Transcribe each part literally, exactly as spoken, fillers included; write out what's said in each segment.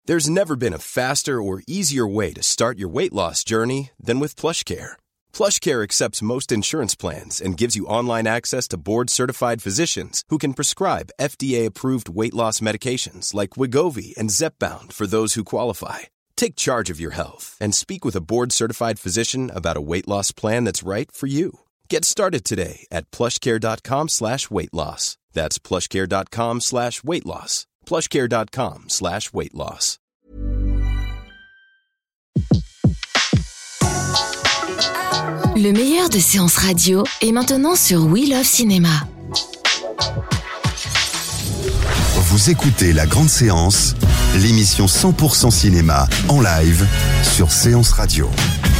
There's never been a faster or easier way to start your weight loss journey than with PlushCare. PlushCare accepts most insurance plans and gives you online access to board-certified physicians who can prescribe F D A-approved weight loss medications like Wegovy and Zepbound for those who qualify. Take charge of your health and speak with a board-certified physician about a weight loss plan that's right for you. Get started today at plushcare.com slash weight loss. That's plushcare.com slash weight loss. plushcare.com slash weight loss. Le meilleur de séances radio est maintenant sur We Love Cinéma. Vous écoutez La Grande Séance, l'émission cent pour cent cinéma en live sur Séance Radio.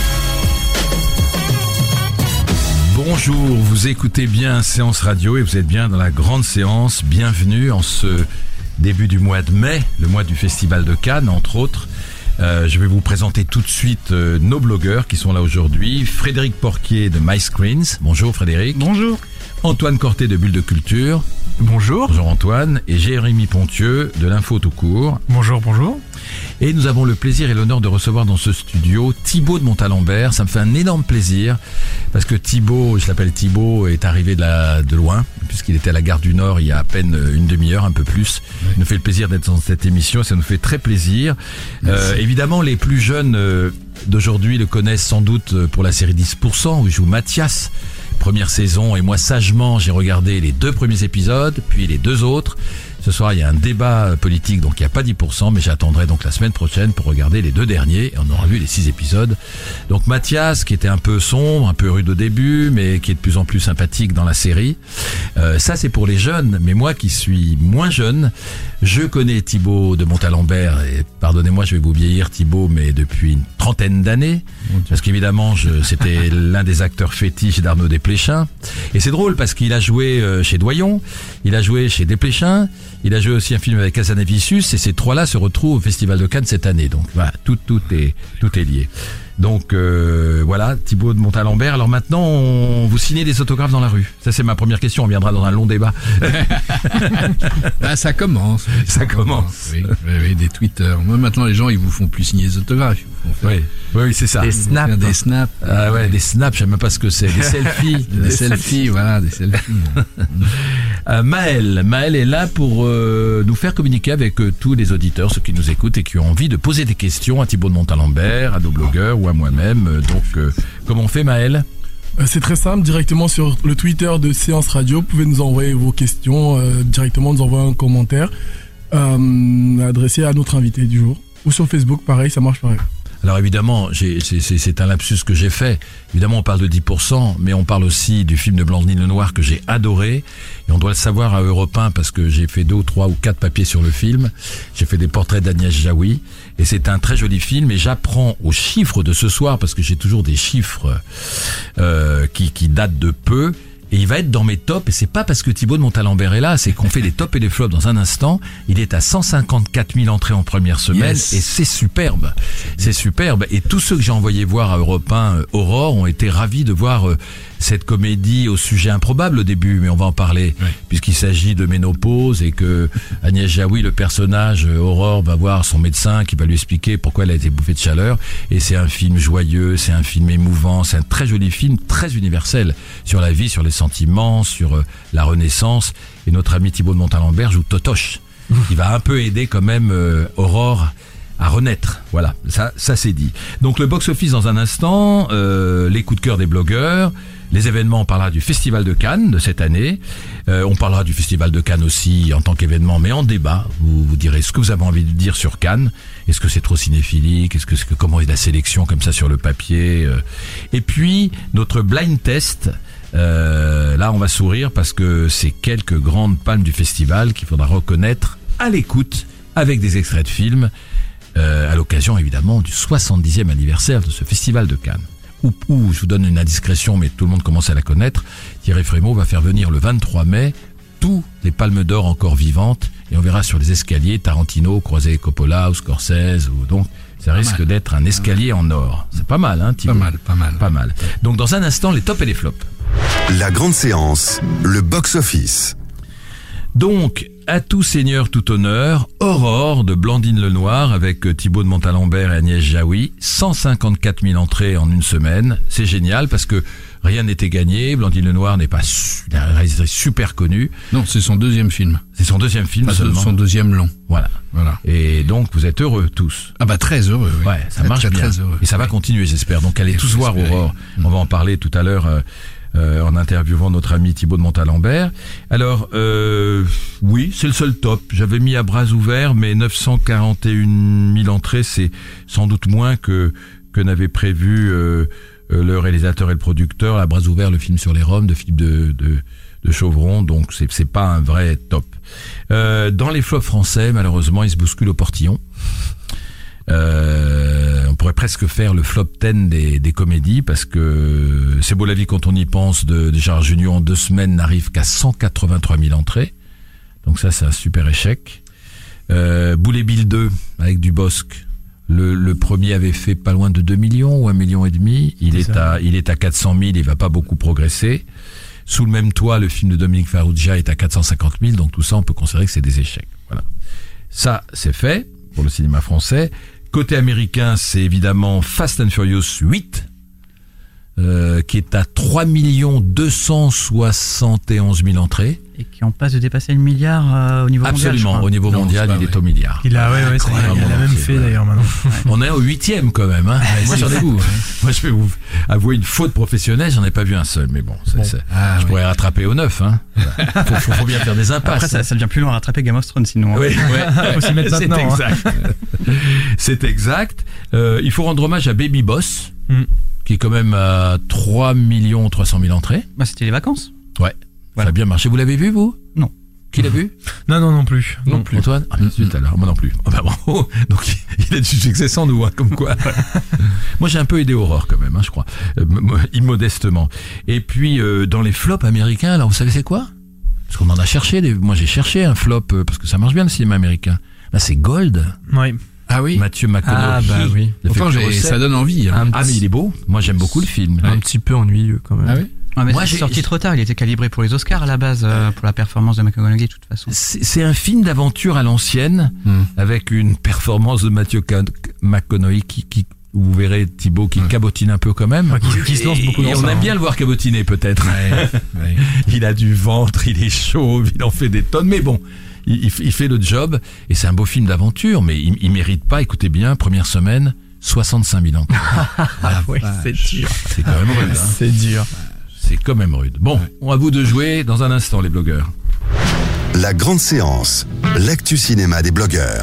Bonjour, vous écoutez bien Séance Radio et vous êtes bien dans la Grande Séance. Bienvenue en ce début du mois de mai, le mois du Festival de Cannes, entre autres. Euh, je vais vous présenter tout de suite euh, nos blogueurs qui sont là aujourd'hui. Frédéric Porquier de MyScreens. Bonjour Frédéric. Bonjour. Antoine Corté de Bulle de Culture. Bonjour. Bonjour Antoine. Et Jérémy Pontieux de l'Info tout court. Bonjour, bonjour. Et nous avons le plaisir et l'honneur de recevoir dans ce studio Thibaut de Montalembert. Ça me fait un énorme plaisir parce que Thibaut, je l'appelle Thibaut, est arrivé de, la, de loin puisqu'il était à la Gare du Nord il y a à peine une demi-heure, un peu plus. Oui. Il nous fait le plaisir d'être dans cette émission et ça nous fait très plaisir. Euh, évidemment, les plus jeunes euh, d'aujourd'hui le connaissent sans doute pour la série dix pour cent où il joue Mathias. Première saison, et moi sagement j'ai regardé les deux premiers épisodes, puis les deux autres. Ce soir il y a un débat politique, donc il n'y a pas dix pour cent, mais j'attendrai donc la semaine prochaine pour regarder les deux derniers, et on aura vu les six épisodes. Donc Mathias, qui était un peu sombre, un peu rude au début, mais qui est de plus en plus sympathique dans la série. Euh, ça c'est pour les jeunes, mais moi qui suis moins jeune, je connais Thibaut de Montalembert, et pardonnez-moi je vais vous vieillir Thibaut, mais depuis une trentaine d'années, parce qu'évidemment je, c'était l'un des acteurs fétiches d'Arnaud Desplechin. Et c'est drôle parce qu'il a joué chez Doyon, il a joué chez Desplechin, il a joué aussi un film avec Hazanavicius, et ces trois-là se retrouvent au Festival de Cannes cette année. Donc voilà, tout, tout est, tout est lié. Donc euh, voilà, Thibaut de Montalembert. Alors maintenant, on, vous signez des autographes dans la rue. Ça c'est ma première question, on viendra dans un long débat. Ah, ça commence. Ça, ça commence. Oui, oui, oui, des Twitter. Moi maintenant, les gens, ils vous font plus signer des autographes. Ils vous font faire... Oui, oui, c'est ça. Des snaps. Des snaps. Ah ouais, des snaps, je sais même pas ce que c'est. Des selfies. Des, des selfies, voilà, des selfies. euh, Maël, Maël est là pour euh, nous faire communiquer avec euh, tous les auditeurs, ceux qui nous écoutent et qui ont envie de poser des questions à Thibaut de Montalembert, à nos blogueurs ou à moi-même. Donc, euh, comment on fait, Maël ? C'est très simple, directement sur le Twitter de Séance Radio, vous pouvez nous envoyer vos questions, euh, directement nous envoyer un commentaire euh, adressé à notre invité du jour. Ou sur Facebook, pareil, ça marche pareil. Alors évidemment, j'ai, c'est, c'est, c'est un lapsus que j'ai fait. Évidemment, on parle de dix pour cent, mais on parle aussi du film de Blandine Lenoir que j'ai adoré. Et on doit le savoir à Europe un parce que j'ai fait deux ou trois ou quatre papiers sur le film. J'ai fait des portraits d'Agnès Jaoui. Et c'est un très joli film. Et j'apprends aux chiffres de ce soir, parce que j'ai toujours des chiffres euh, qui, qui datent de peu. Et il va être dans mes tops, et c'est pas parce que Thibaut de Montalembert est là, c'est qu'on fait des tops et des flops dans un instant. Il est à cent cinquante-quatre mille entrées en première semaine, yes. Et c'est superbe. C'est superbe. Et tous ceux que j'ai envoyés voir à Europe un, Aurore, ont été ravis de voir euh, cette comédie au sujet improbable au début, mais on va en parler, oui. Puisqu'il s'agit de ménopause et que Agnès Jaoui, le personnage euh, Aurore, va voir son médecin qui va lui expliquer pourquoi elle a été bouffée de chaleur. Et c'est un film joyeux, c'est un film émouvant, c'est un très joli film, très universel sur la vie, sur les sentiments, sur euh, la Renaissance. Et notre ami Thibaut de Montalembert joue Totoche, qui va un peu aider quand même euh, Aurore à renaître. Voilà, ça, ça c'est dit. Donc le box-office dans un instant, euh, les coups de cœur des blogueurs, les événements, on parlera du Festival de Cannes de cette année. Euh, on parlera du Festival de Cannes aussi en tant qu'événement, mais en débat. Vous, vous direz ce que vous avez envie de dire sur Cannes. Est-ce que c'est trop cinéphilique ? Est-ce que, est-ce que comment est la sélection comme ça sur le papier ? euh, Et puis notre blind test. Euh, là, on va sourire parce que c'est quelques grandes palmes du festival qu'il faudra reconnaître à l'écoute avec des extraits de films. Euh, à l'occasion évidemment du soixante-dixième anniversaire de ce Festival de Cannes. Où, où, je vous donne une indiscrétion, mais tout le monde commence à la connaître, Thierry Frémaux va faire venir le vingt-trois mai tous les palmes d'or encore vivantes, et on verra sur les escaliers Tarantino, croisé Coppola ou Scorsese, ou donc ça pas risque mal. D'être un escalier en or. C'est pas mal, hein, Thibaut ? Pas mal, pas mal. Pas mal. Donc dans un instant, les tops et les flops. La grande séance, le box-office. Donc, À tout seigneur, tout honneur, Aurore de Blandine Lenoir avec Thibaut de Montalembert et Agnès Jaoui, cent cinquante-quatre mille entrées en une semaine. C'est génial parce que rien n'était gagné. Blandine Lenoir n'est pas su- une réalisatrice super connue. Non, c'est son deuxième film. C'est son deuxième film Enfin, seulement. son deuxième long. Voilà. Voilà. Et donc vous êtes heureux tous. Ah bah très heureux. Oui. Ouais, ça Très, marche très, bien. Très heureux. Et ça va continuer, j'espère. Donc allez Il tous faut voir espérer. Aurore. Mm. On va en parler tout à l'heure euh, euh, en interviewant notre ami Thibaut de Montalembert. Alors, euh, oui, c'est le seul top. J'avais mis à bras ouverts, mais neuf cent quarante et un mille entrées, c'est sans doute moins que que n'avait prévu euh, euh, le réalisateur et le producteur. À bras ouverts, le film sur les Roms de Philippe de, de, de Chauvron. Donc c'est c'est pas un vrai top. Euh, dans les flops français, malheureusement, ils se bousculent au portillon. Euh, on pourrait presque faire le flop dix des, des comédies parce que C'est beau la vie quand on y pense de, de Gérard Jugnot en deux semaines n'arrive qu'à cent quatre-vingt-trois mille entrées. Donc ça, c'est un super échec. Euh, Boulet Bill deux avec Dubosc. Le, le premier avait fait pas loin de deux millions ou un million et demi. Il C'est est ça. à, il est à quatre cent mille. Il va pas beaucoup progresser. Sous le même toit, le film de Dominique Farrugia est à quatre cent cinquante mille. Donc tout ça, on peut considérer que c'est des échecs. Voilà. Ça, c'est fait pour le cinéma français. Côté américain, c'est évidemment Fast and Furious huit, euh, qui est à trois millions deux cent soixante et onze mille entrées. Et qui en passe de dépasser le milliard euh, au niveau mondial. je Absolument, crois. au niveau Non, mondial, c'est pas il est vrai. au milliard. Il a, ouais, ouais, ça, il a- il a Incroyable, même c'est fait vrai. d'ailleurs maintenant. On est au huitième quand même. Hein. Moi, c'est j'en ai, fou, hein. moi, je vais vous avouer une faute professionnelle, j'en ai pas vu un seul, mais bon, c'est, c'est- Ah, je oui. pourrais rattraper au neuf. Hein. Faut, faut, faut bien faire des impasses. Après, ça, ça devient plus long à rattraper Game of Thrones sinon. hein. Oui, ouais, Faut s'y mettre c'est maintenant, hein. exact. C'est exact. Euh, il faut rendre hommage à Baby Boss, Mm. qui est quand même à trois millions trois cent mille entrées. Bah, c'était les vacances. Ouais, Voilà. ça a bien marché. Vous l'avez vu, vous? Non. Qui l'a vu? Non, non, non plus. Non plus. Antoine? Ah, Mm, zut, alors, moi non plus. Oh, bah, bravo. Donc, il a du succès sans nous, hein, comme quoi. Moi, j'ai un peu aidé Aurore, quand même, hein, je crois. Euh, m- immodestement. Et puis, euh, dans les flops américains, alors, vous savez c'est quoi? Parce qu'on en a cherché. Des... Moi, j'ai cherché un flop, euh, parce que ça marche bien, le cinéma américain. Là, c'est Gold. Ouais. Ah oui. Mathieu McConaughey. Ah, bah oui. Le Pourtant, fait que j'ai- recette. ça donne envie. Hein. Un Ah, mais petit- il est beau. Moi, j'aime beaucoup le film. Un petit peu ennuyeux quand même. Ah oui. Ah, mais Moi, c'est j'ai- sorti trop tard. Il était calibré pour les Oscars à la base, euh, pour la performance de McConaughey de toute façon. C'est c'est un film d'aventure à l'ancienne, Hmm. avec une performance de Mathieu Ca- McConaughey qui, qui, vous verrez Thibaut, qui Ouais. cabotine un peu quand même. Ouais, qui- qui se lance beaucoup Et dans on ça, aime hein. bien le voir cabotiner peut-être. Ouais, ouais. Il a du ventre, il est chauve, il en fait des tonnes, mais bon, il, il f- il fait le job, et c'est un beau film d'aventure, mais il, il mérite pas, écoutez bien, première semaine, soixante-cinq mille entrées. Ah ouais, c'est dur. C'est quand même rude, hein. C'est dur. C'est quand même rude. Bon, on à vous de jouer dans un instant, les blogueurs. La grande séance, l'actu cinéma des blogueurs.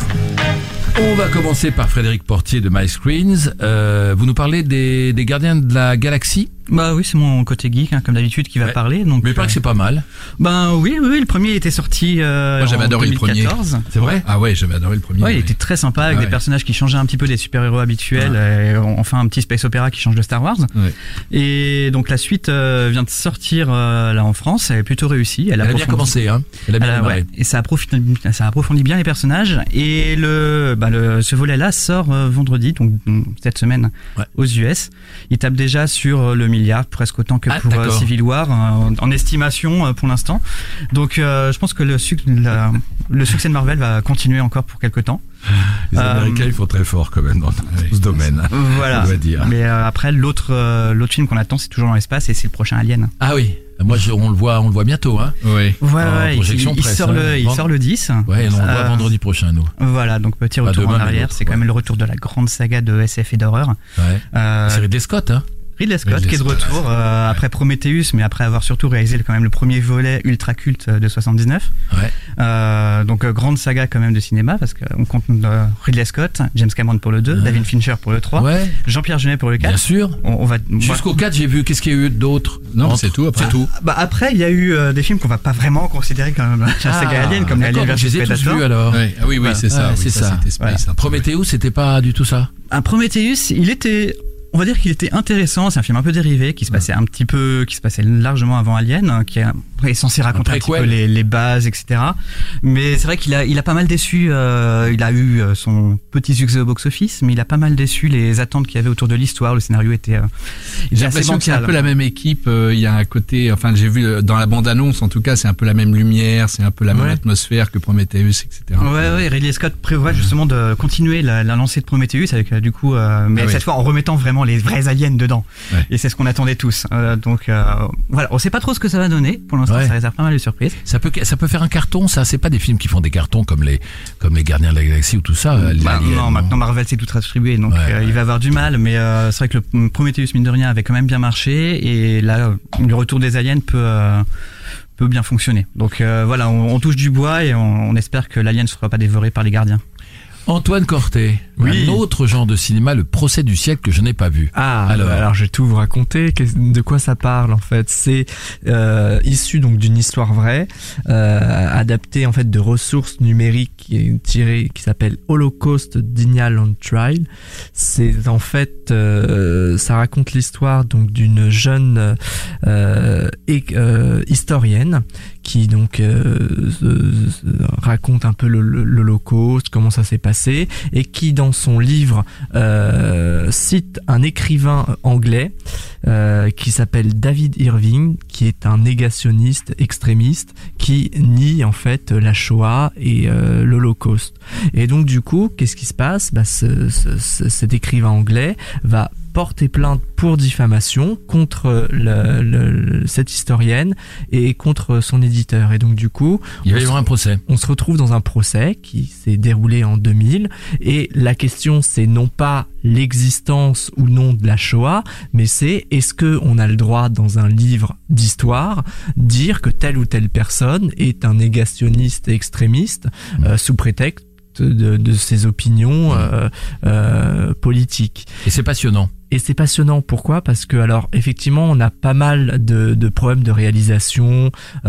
On va commencer par Frédéric Portier de MyScreens. Euh, vous nous parlez des, des Gardiens de la Galaxie, Bah oui, c'est mon côté geek, hein, comme d'habitude, qui va Ouais. parler. Donc, mais il paraît euh, que c'est pas mal. Ben oui, oui, oui, le premier était sorti euh, Moi, j'avais en adoré le deux mille quatorze. C'est vrai? Ah ouais, j'avais adoré le premier. Ouais, il oui. était très sympa avec Ah des ouais. personnages qui changeaient un petit peu des super-héros habituels, et enfin un petit space opéra qui change de Star Wars. Ouais. Et donc la suite euh, vient de sortir euh, là en France, elle est plutôt réussie. Elle, Elle a bien approfondit- commencé, hein. Elle a bien Elle a- démarré. ouais, et ça approfondit, ça approfondit bien les personnages. Et le, bah le, ce volet-là sort euh, vendredi, donc donc, cette semaine Ouais. aux U S. Il tape déjà sur euh, le milliard, presque autant que Ah, pour euh, d'accord. Civil War, euh, en, en estimation euh, pour l'instant. Donc euh, je pense que le, suc- la- le succès de Marvel va continuer encore pour quelques temps. Les Euh, Américains, ils font très fort quand même dans, dans ce domaine. hein. Voilà. On doit dire. Mais euh, après l'autre euh, l'autre film qu'on attend, c'est toujours dans l'espace et c'est le prochain Alien. Ah oui, moi je- on le voit, on le voit bientôt, hein. Ouais. Ouais, En ouais, il, projection il presse, sort hein. le, il Vend- sort le dix. Ouais, et on le voit Euh, vendredi prochain, nous. Voilà, donc petit Pas retour demain, en mais arrière, l'autre, c'est quand ouais. même le retour de la grande saga de S F et d'horreur. Ouais. Euh, C'est Ridley Scott, hein. Ridley Scott Ridley qui est de Scott, retour euh, après Prometheus, mais après avoir surtout réalisé le- quand même le premier volet ultra culte de soixante-dix-neuf. Ouais. Euh, donc euh, grande saga quand même de cinéma parce qu'on compte euh, Ridley Scott, James Cameron pour le deux, Ouais. David Fincher pour le trois, Ouais, Jean-Pierre Jeunet pour le bien quatre. sûr. On, on va Jusqu'au quatre, j'ai vu, qu'est-ce qu'il y a eu d'autre? Non, Entre- c'est tout après. C'est tout. Bah après il y a eu euh, des films qu'on va pas vraiment considérer comme la saga Alien, comme les d'accord, Alien donc je les ai versus tous Predator. vus alors. Ouais. Ah oui, oui, c'est ça. Ouais, oui, c'est ça. C'était space. Voilà. un peu, Prometheus, c'était pas du tout ça. Un Prometheus, il était on va dire qu'il était intéressant. C'est un film un peu dérivé qui se passait un petit peu, qui se passait largement avant Alien, qui est censé raconter un, un petit peu les, les bases, et cetera. Mais c'est vrai qu'il a, il a pas mal déçu. Euh, il a eu son petit succès au box-office, mais il a pas mal déçu les attentes qu'il y avait autour de l'histoire. Le scénario était. Euh, J'ai l'impression que c'est un peu la même équipe. Euh, il y a un côté, enfin, j'ai vu dans la bande-annonce, en tout cas, c'est un peu la même lumière, c'est un peu la même ouais. atmosphère que Prometheus, et cetera. Ouais, ouais. Ridley Scott prévoit justement de continuer la, la lancée de Prometheus avec du coup, euh, mais ah cette oui. fois en remettant vraiment les vrais aliens dedans. Ouais. Et c'est ce qu'on attendait tous. Euh, donc euh, voilà, on sait pas trop ce que ça va donner. Pour l'instant, ouais. ça réserve pas mal de surprises. Ça peut, ça peut faire un carton, ça. C'est pas des films qui font des cartons comme les, comme les Gardiens de la Galaxie ou tout ça. Bah, aliens, non, maintenant Marvel s'est tout distribué, donc ouais, euh, ouais. il va avoir du mal. Mais euh, c'est vrai que le Prometheus mine de rien avait quand même bien marché, et là, le retour des aliens peut. Euh, peut bien fonctionner. Donc euh, voilà, on, on touche du bois et on, on espère que l'alien ne sera pas dévoré par les gardiens. Antoine Cortet, oui. un autre genre de cinéma, le procès du siècle que je n'ai pas vu. Ah, alors, alors je vais tout vous raconter. De quoi ça parle en fait? C'est euh, issu donc d'une histoire vraie, euh, adaptée en fait de ressources numériques qui est tirée, qui s'appelle Holocaust Denial on Trial. C'est en fait, euh, ça raconte l'histoire donc d'une jeune euh, et, euh, historienne qui donc euh, raconte un peu le, le, l'Holocauste, comment ça s'est passé, et qui dans son livre euh, cite un écrivain anglais euh, qui s'appelle David Irving, qui est un négationniste extrémiste qui nie en fait la Shoah et euh, l'Holocauste. Et donc du coup, qu'est-ce qui se passe? Bah, ce, ce, ce, cet écrivain anglais va porter plainte pour diffamation contre le, le, cette historienne et contre son éditeur. Et donc du coup, il va y avoir un procès. On se retrouve dans un procès qui s'est déroulé en deux mille, et la question c'est non pas l'existence ou non de la Shoah, mais c'est est-ce que on a le droit dans un livre d'histoire dire que telle ou telle personne est un négationniste extrémiste mmh. euh, sous prétexte de, de ses opinions euh, euh, politiques. Et c'est passionnant. Et c'est passionnant. Pourquoi? Parce que alors effectivement on a pas mal de, de problèmes de réalisation,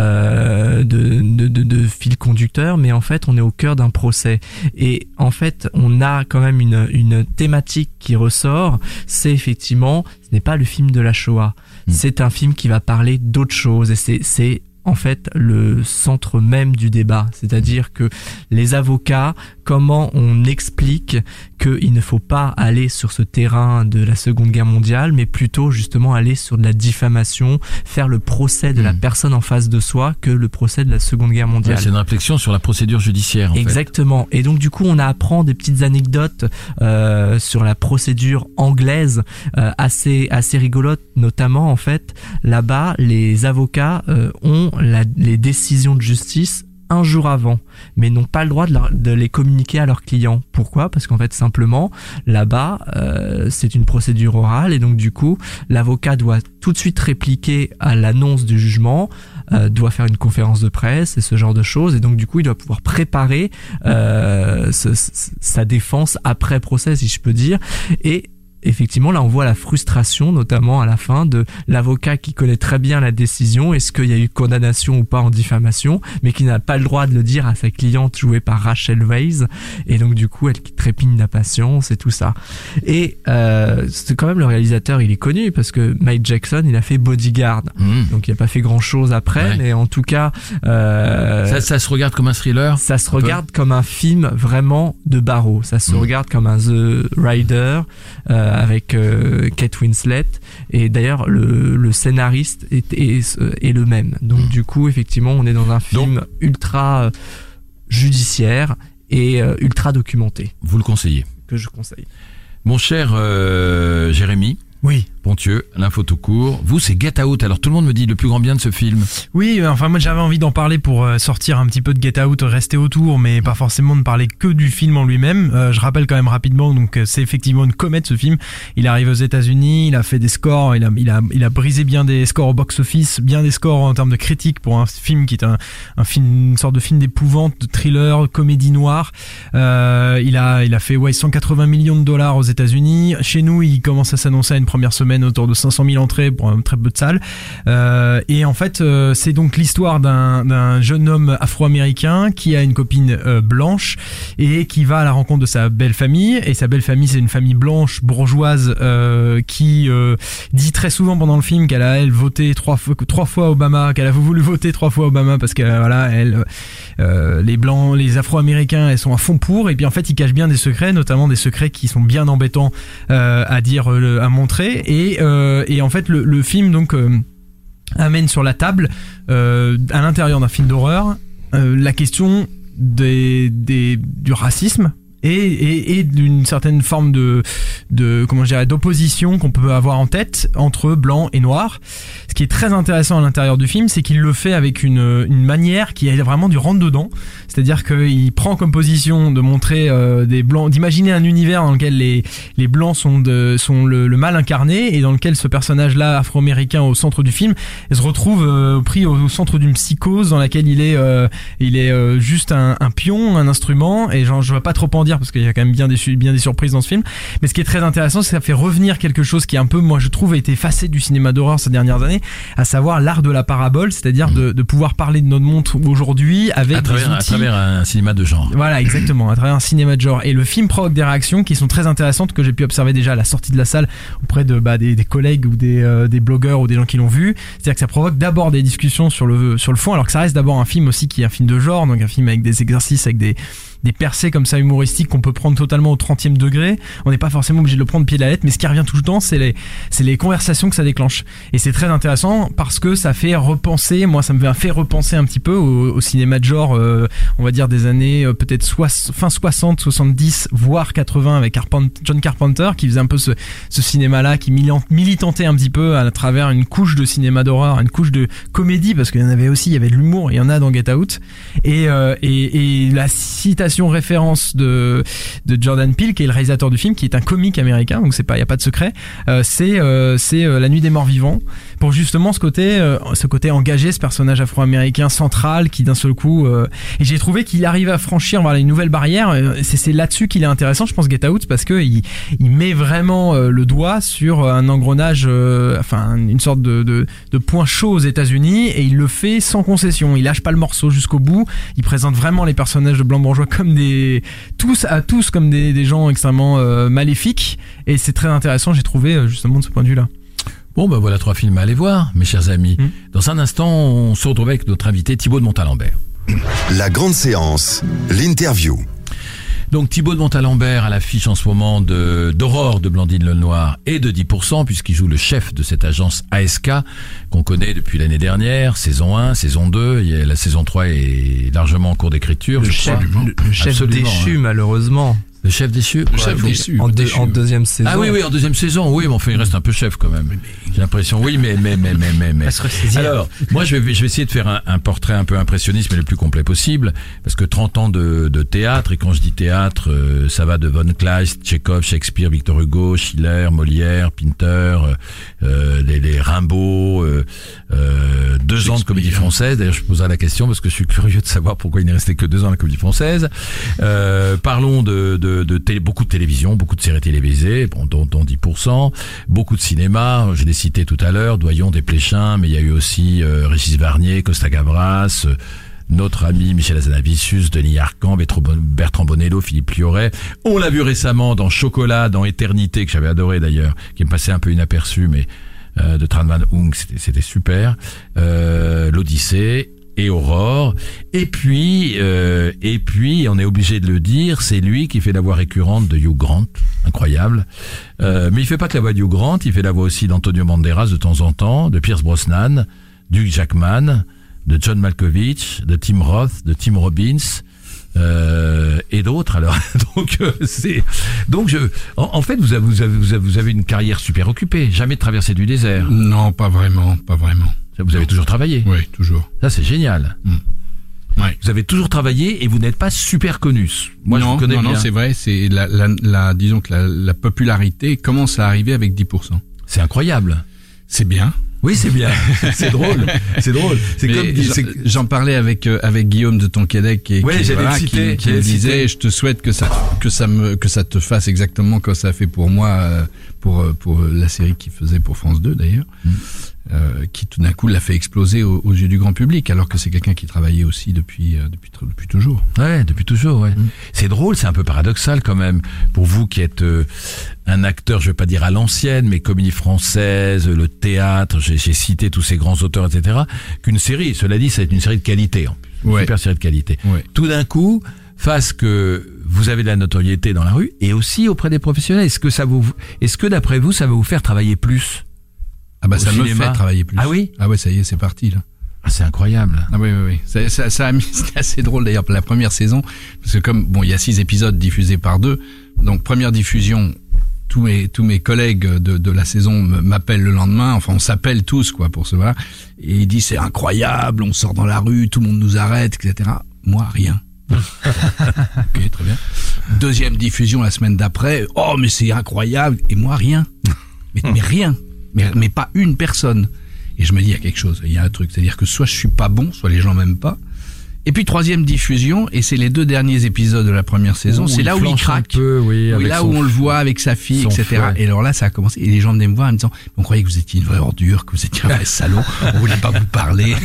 euh, de, de, de, de fil conducteur, mais en fait on est au cœur d'un procès. Et en fait on a quand même une, une thématique qui ressort. C'est effectivement, ce n'est pas le film de la Shoah. Mmh. C'est un film qui va parler d'autre chose. Et c'est, c'est en fait le centre même du débat, c'est-à-dire que les avocats, comment on explique qu'il ne faut pas aller sur ce terrain de la Seconde Guerre mondiale, mais plutôt justement aller sur de la diffamation, faire le procès de mmh. la personne en face de soi que le procès de la Seconde Guerre mondiale. Ouais, c'est une réflexion sur la procédure judiciaire. En Exactement. fait. Et donc du coup, on apprend des petites anecdotes euh, sur la procédure anglaise euh, assez assez rigolotes, notamment en fait là-bas, les avocats euh, ont La, les décisions de justice un jour avant, mais n'ont pas le droit de, leur, de les communiquer à leurs clients. Pourquoi? Parce qu'en fait, simplement, là-bas, euh, c'est une procédure orale, et donc du coup, l'avocat doit tout de suite répliquer à l'annonce du jugement, euh, doit faire une conférence de presse et ce genre de choses, et donc du coup, il doit pouvoir préparer euh, ce, ce, sa défense après procès, si je peux dire, et effectivement, là, on voit la frustration, notamment à la fin, de l'avocat qui connaît très bien la décision, est-ce qu'il y a eu condamnation ou pas en diffamation, mais qui n'a pas le droit de le dire à sa cliente jouée par Rachel Weisz, et donc du coup, elle qui trépigne d'impatience et tout ça. Et euh, c'est quand même le réalisateur, il est connu, parce que Mike Jackson, il a fait Bodyguard, mmh. donc il n'a pas fait grand-chose après, ouais. mais en tout cas... Euh, ça, ça se regarde comme un thriller? Ça se regarde comme un film vraiment de barreau, ça se mmh. regarde comme un The Rider, euh, avec euh, Kate Winslet, et d'ailleurs le, le scénariste est, est, est le même, donc mmh. du coup effectivement on est dans un film donc, ultra euh, judiciaire et euh, ultra documenté. Vous le conseillez? Que je conseille. Mon cher euh, Jérémy. Oui. Pontieux, l'info tout court. Vous, c'est Get Out. Alors tout le monde me dit le plus grand bien de ce film. Oui, enfin moi j'avais envie d'en parler pour sortir un petit peu de Get Out, rester autour, mais pas forcément de parler que du film en lui-même. Euh, je rappelle quand même rapidement, donc c'est effectivement une comète ce film. Il arrive aux États-Unis, il a fait des scores, il a, il a, il a brisé bien des scores au box-office, bien des scores en termes de critique pour un film qui est un, un film, une sorte de film d'épouvante, de thriller, comédie noire. Euh, il a, il a fait ouais cent quatre-vingts millions de dollars aux États-Unis. Chez nous, il commence à s'annoncer à une première premières semaines autour de cinq cent mille entrées pour un très peu de salles. Euh, et en fait, euh, c'est donc l'histoire d'un, d'un jeune homme afro-américain qui a une copine euh, blanche et qui va à la rencontre de sa belle famille. Et sa belle famille, c'est une famille blanche bourgeoise euh, qui euh, dit très souvent pendant le film qu'elle a elle voté trois fois, trois fois Obama, qu'elle a voulu voter trois fois Obama parce que voilà, elle, euh, les blancs, les afro-américains, elles sont à fond pour. Et puis en fait, ils cachent bien des secrets, notamment des secrets qui sont bien embêtants euh, à dire, euh, à montrer. Et, euh, et en fait, le, le film donc euh, amène sur la table, euh, à l'intérieur d'un film d'horreur, euh, la question des, des, du racisme. Et, et, et d'une certaine forme de, de comment je dirais, d'opposition qu'on peut avoir en tête entre blanc et noir. Ce qui est très intéressant à l'intérieur du film, c'est qu'il le fait avec une, une manière qui est vraiment du rentre-dedans. C'est-à-dire qu'il prend comme position de montrer euh, des blancs, d'imaginer un univers dans lequel les, les blancs sont, de, sont le, le mal incarné et dans lequel ce personnage-là, afro-américain au centre du film, se retrouve euh, pris au, au centre d'une psychose dans laquelle il est, euh, il est euh, juste un, un pion, un instrument. Et genre, je vais pas trop en dire parce qu'il y a quand même bien des, bien des surprises dans ce film. Mais ce qui est très intéressant, c'est que ça fait revenir quelque chose qui est un peu, moi je trouve, a été effacé du cinéma d'horreur ces dernières années, à savoir l'art de la parabole, c'est-à-dire de, de pouvoir parler de notre monde aujourd'hui avec à travers, des outils. À travers un cinéma de genre. Voilà, exactement, à travers un cinéma de genre. Et le film provoque des réactions qui sont très intéressantes que j'ai pu observer déjà à la sortie de la salle auprès de bah, des, des collègues ou des, euh, des blogueurs ou des gens qui l'ont vu. C'est-à-dire que ça provoque d'abord des discussions sur le, sur le fond, alors que ça reste d'abord un film aussi qui est un film de genre, donc un film avec des exercices, avec des des percées comme ça humoristiques qu'on peut prendre totalement au trentième degré. On n'est pas forcément obligé de le prendre pied de la lettre, mais ce qui revient tout le temps, c'est les, c'est les conversations que ça déclenche. Et c'est très intéressant parce que ça fait repenser, moi ça me fait repenser un petit peu au, au cinéma de genre, euh, on va dire des années euh, peut-être soix, fin soixante, soixante-dix, voire quatre-vingts avec Carpent- John Carpenter qui faisait un peu ce, ce cinéma-là, qui militantait un petit peu à travers une couche de cinéma d'horreur, une couche de comédie, parce qu'il y en avait aussi, il y avait de l'humour, il y en a dans Get Out. Et, euh, et, et la citation référence de de Jordan Peele qui est le réalisateur du film, qui est un comique américain, donc c'est pas, il y a pas de secret, euh, c'est euh, c'est euh, La Nuit des Morts Vivants, pour justement ce côté euh, ce côté engagé, ce personnage afro-américain central qui d'un seul coup euh, et j'ai trouvé qu'il arrive à franchir voilà une nouvelle barrière. euh, c'est c'est là-dessus qu'il est intéressant, je pense, Get Out, parce que il il met vraiment euh, le doigt sur un engrenage, euh, enfin une sorte de de de point chaud aux États-Unis, et il le fait sans concession, il lâche pas le morceau jusqu'au bout. Il présente vraiment les personnages de blancs bourgeois comme des tous à tous comme des, des gens extrêmement euh, maléfiques, et c'est très intéressant, j'ai trouvé, justement, de ce point de vue-là. Bon, ben voilà trois films à aller voir, mes chers amis. Mmh. Dans un instant, on se retrouve avec notre invité Thibaut de Montalembert. La grande séance, l'interview. Donc Thibaut de Montalembert à l'affiche en ce moment de d'Aurore de Blandine Lenoir et de dix pour cent, puisqu'il joue le chef de cette agence A S K qu'on connaît depuis l'année dernière, saison un, saison deux, il y a, la saison trois est largement en cours d'écriture. Le, je chef, crois. le, le chef déchu, hein. Malheureusement. Le chef déchu. Le chef ouais, déchu. En, deux, en deuxième saison. Ah oui, oui, en deuxième saison. Oui, mais enfin, il reste un peu chef quand même. J'ai l'impression. Oui, mais, mais, mais, mais, mais, mais. Alors, moi, je vais, je vais essayer de faire un, un portrait un peu impressionniste, mais le plus complet possible. Parce que trente ans de, de théâtre, et quand je dis théâtre, euh, ça va de Von Kleist, Tchekhov, Shakespeare, Victor Hugo, Schiller, Molière, Pinter, euh, les, les Rimbaud, euh, euh, deux ans de comédie française. D'ailleurs, je poserai la question parce que je suis curieux de savoir pourquoi il n'est resté que deux ans à la comédie française. Euh, parlons de, de, de télé, beaucoup de télévision, beaucoup de séries télévisées, bon, dont, dont dix pour cent, beaucoup de cinéma, je l'ai cité tout à l'heure, Doyon, Desplechin, mais il y a eu aussi euh, Régis Varnier, Costa Gavras, euh, notre ami Michel Hazanavicius, Denis Arcand, Bertrand Bonello, Philippe Lioré. On l'a vu récemment dans Chocolat, dans Éternité, que j'avais adoré d'ailleurs, qui me passait un peu inaperçu, mais euh, de Tran Van Hoong, c'était, c'était super. Euh, L'Odyssée et Aurore. Et puis, euh, et puis, on est obligé de le dire, c'est lui qui fait la voix récurrente de Hugh Grant, incroyable. Euh, mais il fait pas que la voix de Hugh Grant, il fait la voix aussi d'Antonio Banderas de temps en temps, de Pierce Brosnan, d'Hugh Jackman, de John Malkovich, de Tim Roth, de Tim Robbins. Euh, et d'autres alors. donc euh, c'est donc je en, en fait vous avez, vous avez vous avez vous avez une carrière super occupée, jamais de traversée du désert. Non, pas vraiment, pas vraiment. Vous avez toujours travaillé. Oui, toujours. Ça c'est génial. Mm. Ouais. Vous avez toujours travaillé et vous n'êtes pas super connu. Moi non, je vous connais non, bien. Non, c'est vrai, c'est la, la, la disons que la, la popularité commence à arriver avec dix pour cent. C'est incroyable. C'est bien. Oui, c'est bien. C'est drôle. C'est drôle. C'est Mais comme j'en, c'est... j'en parlais avec euh, avec Guillaume de Tonquédec qui, ouais, qui, voilà, qui, cité, qui me disait je te souhaite que ça que ça me que ça te fasse exactement comme ça a fait pour moi euh, pour pour la série qu'il faisait pour France deux d'ailleurs. Mmh. Euh, qui tout d'un coup l'a fait exploser aux, aux yeux du grand public, alors que c'est quelqu'un qui travaillait aussi depuis euh, depuis depuis toujours. Ouais, depuis toujours. Ouais. Mmh. C'est drôle, c'est un peu paradoxal quand même pour vous qui êtes euh, un acteur, je vais pas dire à l'ancienne, mais comédie française, le théâtre. J'ai, j'ai cité tous ces grands auteurs, et cetera. Qu'une série, cela dit, ça va être une série de qualité, hein, une ouais. super série de qualité. Ouais. Tout d'un coup, face que vous avez de la notoriété dans la rue et aussi auprès des professionnels, est-ce que ça vous, est-ce que d'après vous, ça va vous faire travailler plus? Ah bah ça cinéma. me fait travailler plus. Ah oui? Ah ouais, ça y est, c'est parti là. Ah, c'est incroyable. Ah oui, oui, oui. Ça, ça, ça a mis, c'était assez drôle d'ailleurs pour la première saison, parce que comme bon, il y a six épisodes diffusés par deux, donc première diffusion, tous mes tous mes collègues de de la saison m'appellent le lendemain. Enfin, on s'appelle tous quoi pour se voir. Et ils disent c'est incroyable, on sort dans la rue, tout le monde nous arrête, et cetera. Moi, rien. Ok, très bien. Deuxième diffusion la semaine d'après. Oh, mais c'est incroyable. Et moi, rien. Mais, mais rien. Mais, mais pas une personne. Et je me dis, il y a quelque chose, il y a un truc. C'est-à-dire que soit je suis pas bon, soit les gens m'aiment pas. Et puis troisième diffusion, et c'est les deux derniers épisodes de la première saison, où c'est là où il craque. Peu, oui, oui, là où on le voit avec sa fille, et cetera. Fouet. Et alors là, ça a commencé. Et les gens venaient me voir en me disant, on croyait que vous étiez une vraie ordure, que vous étiez un vrai salaud, on voulait pas vous parler.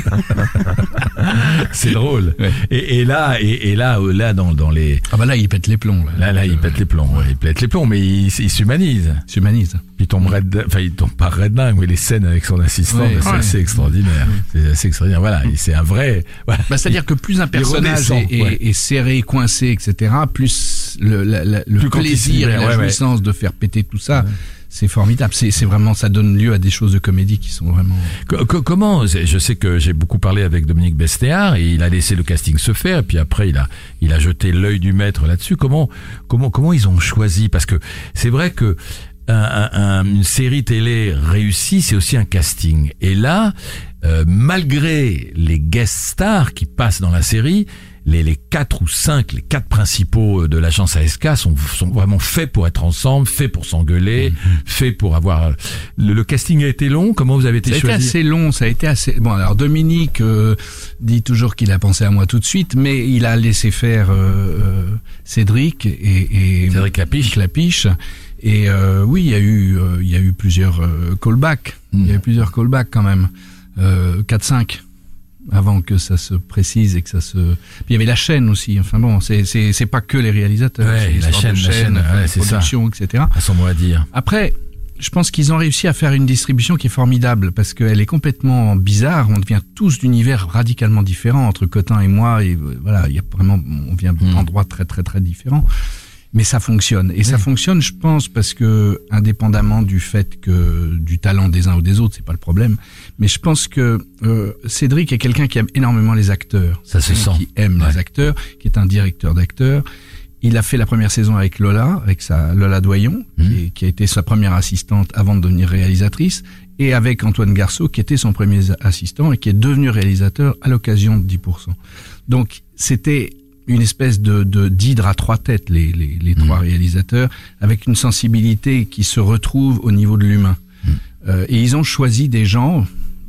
C'est drôle. Ouais. Et, et là, et, et là, là, dans, dans les. Ah bah là, il pète les plombs. Là, là, là il pète les plombs. Ouais. Il pète les plombs, mais il, il s'humanise. Il s'humanise. Puis il tombe red, enfin, il tombe pas red dingue, mais les scènes avec son assistant, ouais, c'est ouais. assez extraordinaire. Ouais. C'est assez extraordinaire. Voilà, c'est un vrai. Voilà. Bah, c'est-à-dire que plus un personnage est, ouais. est serré, coincé, et cetera, plus le, la, la, le plus plaisir et la ouais, jouissance ouais. de faire péter tout ça. Ouais. C'est formidable. C'est, c'est vraiment, ça donne lieu à des choses de comédie qui sont vraiment. Comment, je sais que j'ai beaucoup parlé avec Dominique Bestéard et il a laissé le casting se faire et puis après il a, il a jeté l'œil du maître là-dessus. Comment, comment, comment ils ont choisi? Parce que c'est vrai que un, un, une série télé réussie, c'est aussi un casting. Et là, euh, malgré les guest stars qui passent dans la série, les, les quatre ou cinq, les quatre principaux de l'agence A S K sont, sont vraiment faits pour être ensemble, faits pour s'engueuler, mmh. faits pour avoir. Le, le casting a été long. Comment vous avez été choisi? Ça a été assez long. Ça a été assez. Bon, alors Dominique euh, dit toujours qu'il a pensé à moi tout de suite, mais il a laissé faire euh, Cédric et, et Cédric Lapiche. Lapiche. Et euh, oui, il y a eu, euh, il y a eu plusieurs euh, callbacks. Mmh. Il y a eu plusieurs callbacks quand même, euh, quatre cinq. Avant que ça se précise et que ça se. Puis il y avait la chaîne aussi. Enfin bon, c'est c'est c'est pas que les réalisateurs. Ouais, c'est la chaîne, chaîne, la chaîne, ouais, c'est production, ça. et cetera. À son mot à dire. Après, je pense qu'ils ont réussi à faire une distribution qui est formidable parce qu'elle est complètement bizarre. On devient tous d'univers radicalement différents entre Cotin et moi. Et voilà, il y a vraiment, on vient d'endroits très très très différents. Mais ça fonctionne. Et oui. ça fonctionne, je pense, parce que, indépendamment du fait que, du talent des uns ou des autres, c'est pas le problème. Mais je pense que, euh, Cédric est quelqu'un qui aime énormément les acteurs. Ça se sent. Qui aime ouais. les acteurs, qui est un directeur d'acteurs. Il a fait la première saison avec Lola, avec sa Lola Doyon, mmh. qui, qui a été sa première assistante avant de devenir réalisatrice, et avec Antoine Garceau, qui était son premier assistant et qui est devenu réalisateur à l'occasion de dix pour cent. Donc, c'était une espèce de, de d'hydre à trois têtes, les, les, les mmh. trois réalisateurs, avec une sensibilité qui se retrouve au niveau de l'humain. Mmh. Euh, et ils ont choisi des gens,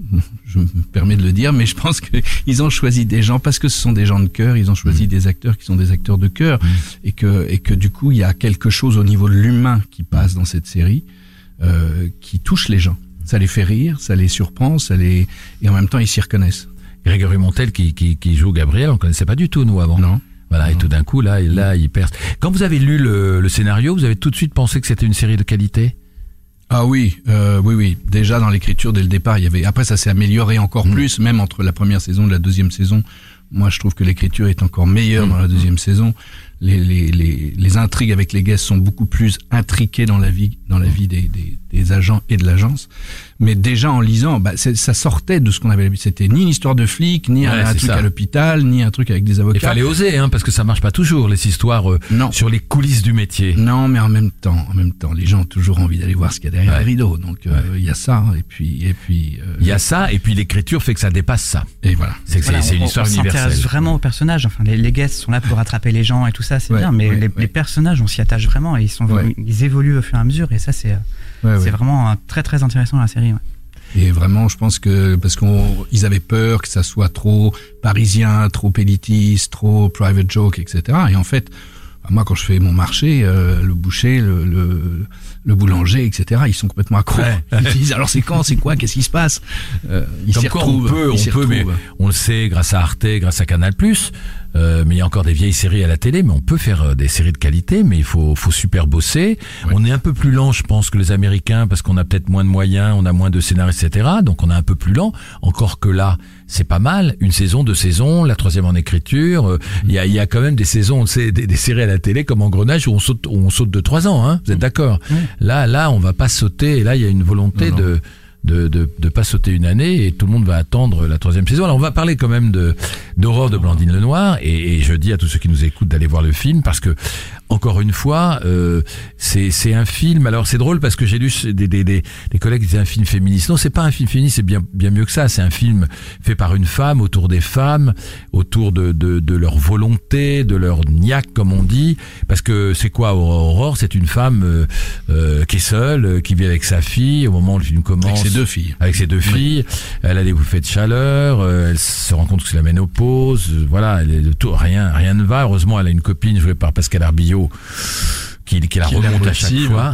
je me permets de le dire, mais je pense qu'ils ont choisi des gens parce que ce sont des gens de cœur, ils ont choisi mmh. des acteurs qui sont des acteurs de cœur, mmh. et que et que du coup, il y a quelque chose au niveau de l'humain qui passe dans cette série, euh, qui touche les gens. Ça les fait rire, ça les surprend, ça les et en même temps, ils s'y reconnaissent. Grégory Montel qui, qui, qui joue Gabriel, on ne connaissait pas du tout, nous, avant. Non. Voilà, non. Et tout d'un coup, là, là, il perce. Quand vous avez lu le, le scénario, vous avez tout de suite pensé que c'était une série de qualité? Ah oui, euh, oui, oui. Déjà, dans l'écriture, dès le départ, il y avait, après, ça s'est amélioré encore mmh. plus, même entre la première saison et la deuxième saison. Moi, je trouve que l'écriture est encore meilleure mmh. dans la deuxième mmh. saison. Les, les, les, les intrigues avec les guests sont beaucoup plus intriquées dans la vie, dans la vie des, des, des agents et de l'agence. Mais déjà en lisant, bah, ça sortait de ce qu'on avait l'habitude. C'était ni une histoire de flic, ni ouais, un, un truc ça. à l'hôpital, ni un truc avec des avocats. Il fallait oser, hein, parce que ça marche pas toujours, les histoires euh, sur les coulisses du métier. Non, mais en même temps, en même temps, les gens ont toujours envie d'aller voir ce qu'il y a derrière ouais. les rideaux. Donc il euh, ouais. y a ça, et puis, et puis. Il euh, y a ça, et puis l'écriture fait que ça dépasse ça. Et voilà. C'est que voilà, c'est, c'est une histoire on universelle. On s'intéresse vraiment aux personnages. Enfin, les, les guests sont là pour attraper les gens et tout ça, c'est ouais, bien. Mais ouais, les, ouais. les personnages, on s'y attache vraiment et ils sont, ouais. ils évoluent au fur et à mesure. Et ça, c'est, ouais, c'est ouais. vraiment très très intéressant dans la série. Ouais. Et vraiment, je pense que parce qu'on, ils avaient peur que ça soit trop parisien, trop élitiste, trop private joke, et cetera. Et en fait, moi, quand je fais mon marché, euh, le boucher, le, le, le boulanger, et cetera, ils sont complètement accros. Ouais. Ils disent alors c'est quand, c'est quoi, qu'est-ce qui se passe euh, Ils s'y retrouvent. On peut, on peut, mais on le sait grâce à Arte, grâce à Canal+. Euh, mais il y a encore des vieilles séries à la télé, mais on peut faire euh, des séries de qualité, mais il faut, faut super bosser. Oui. On est un peu plus lent, je pense, que les Américains, parce qu'on a peut-être moins de moyens, on a moins de scénaristes, et cetera. Donc on est un peu plus lent. Encore que là, c'est pas mal. Une saison, deux saisons, la troisième en écriture. Il euh, y a, il y a quand même des saisons, on sait, des, des séries à la télé comme Engrenage où on saute, où on saute de trois ans. Hein. Vous êtes d'accord? Oui. Là, là, on va pas sauter. Et là, il y a une volonté non, non. de de de de pas sauter une année et tout le monde va attendre la troisième saison. Alors on va parler quand même de d'Aurore de Blandine Lenoir et, et je dis à tous ceux qui nous écoutent d'aller voir le film parce que encore une fois euh, c'est c'est un film. Alors c'est drôle parce que j'ai lu des des des, des collègues qui disaient un film féministe. Non, c'est pas un film féministe, c'est bien bien mieux que ça. C'est un film fait par une femme autour des femmes, autour de de de leur volonté, de leur niaque comme on dit. Parce que c'est quoi Aurore? C'est une femme euh, euh, qui est seule, qui vit avec sa fille au moment où le film commence. Deux filles. Avec ses deux filles, oui. Elle a des bouffées de chaleur, euh, elle se rend compte que c'est la ménopause, euh, voilà, elle est de tout, rien, rien ne va. Heureusement, elle a une copine jouée par Pascal Arbillot qui, qui la qui remonte à chaque fois.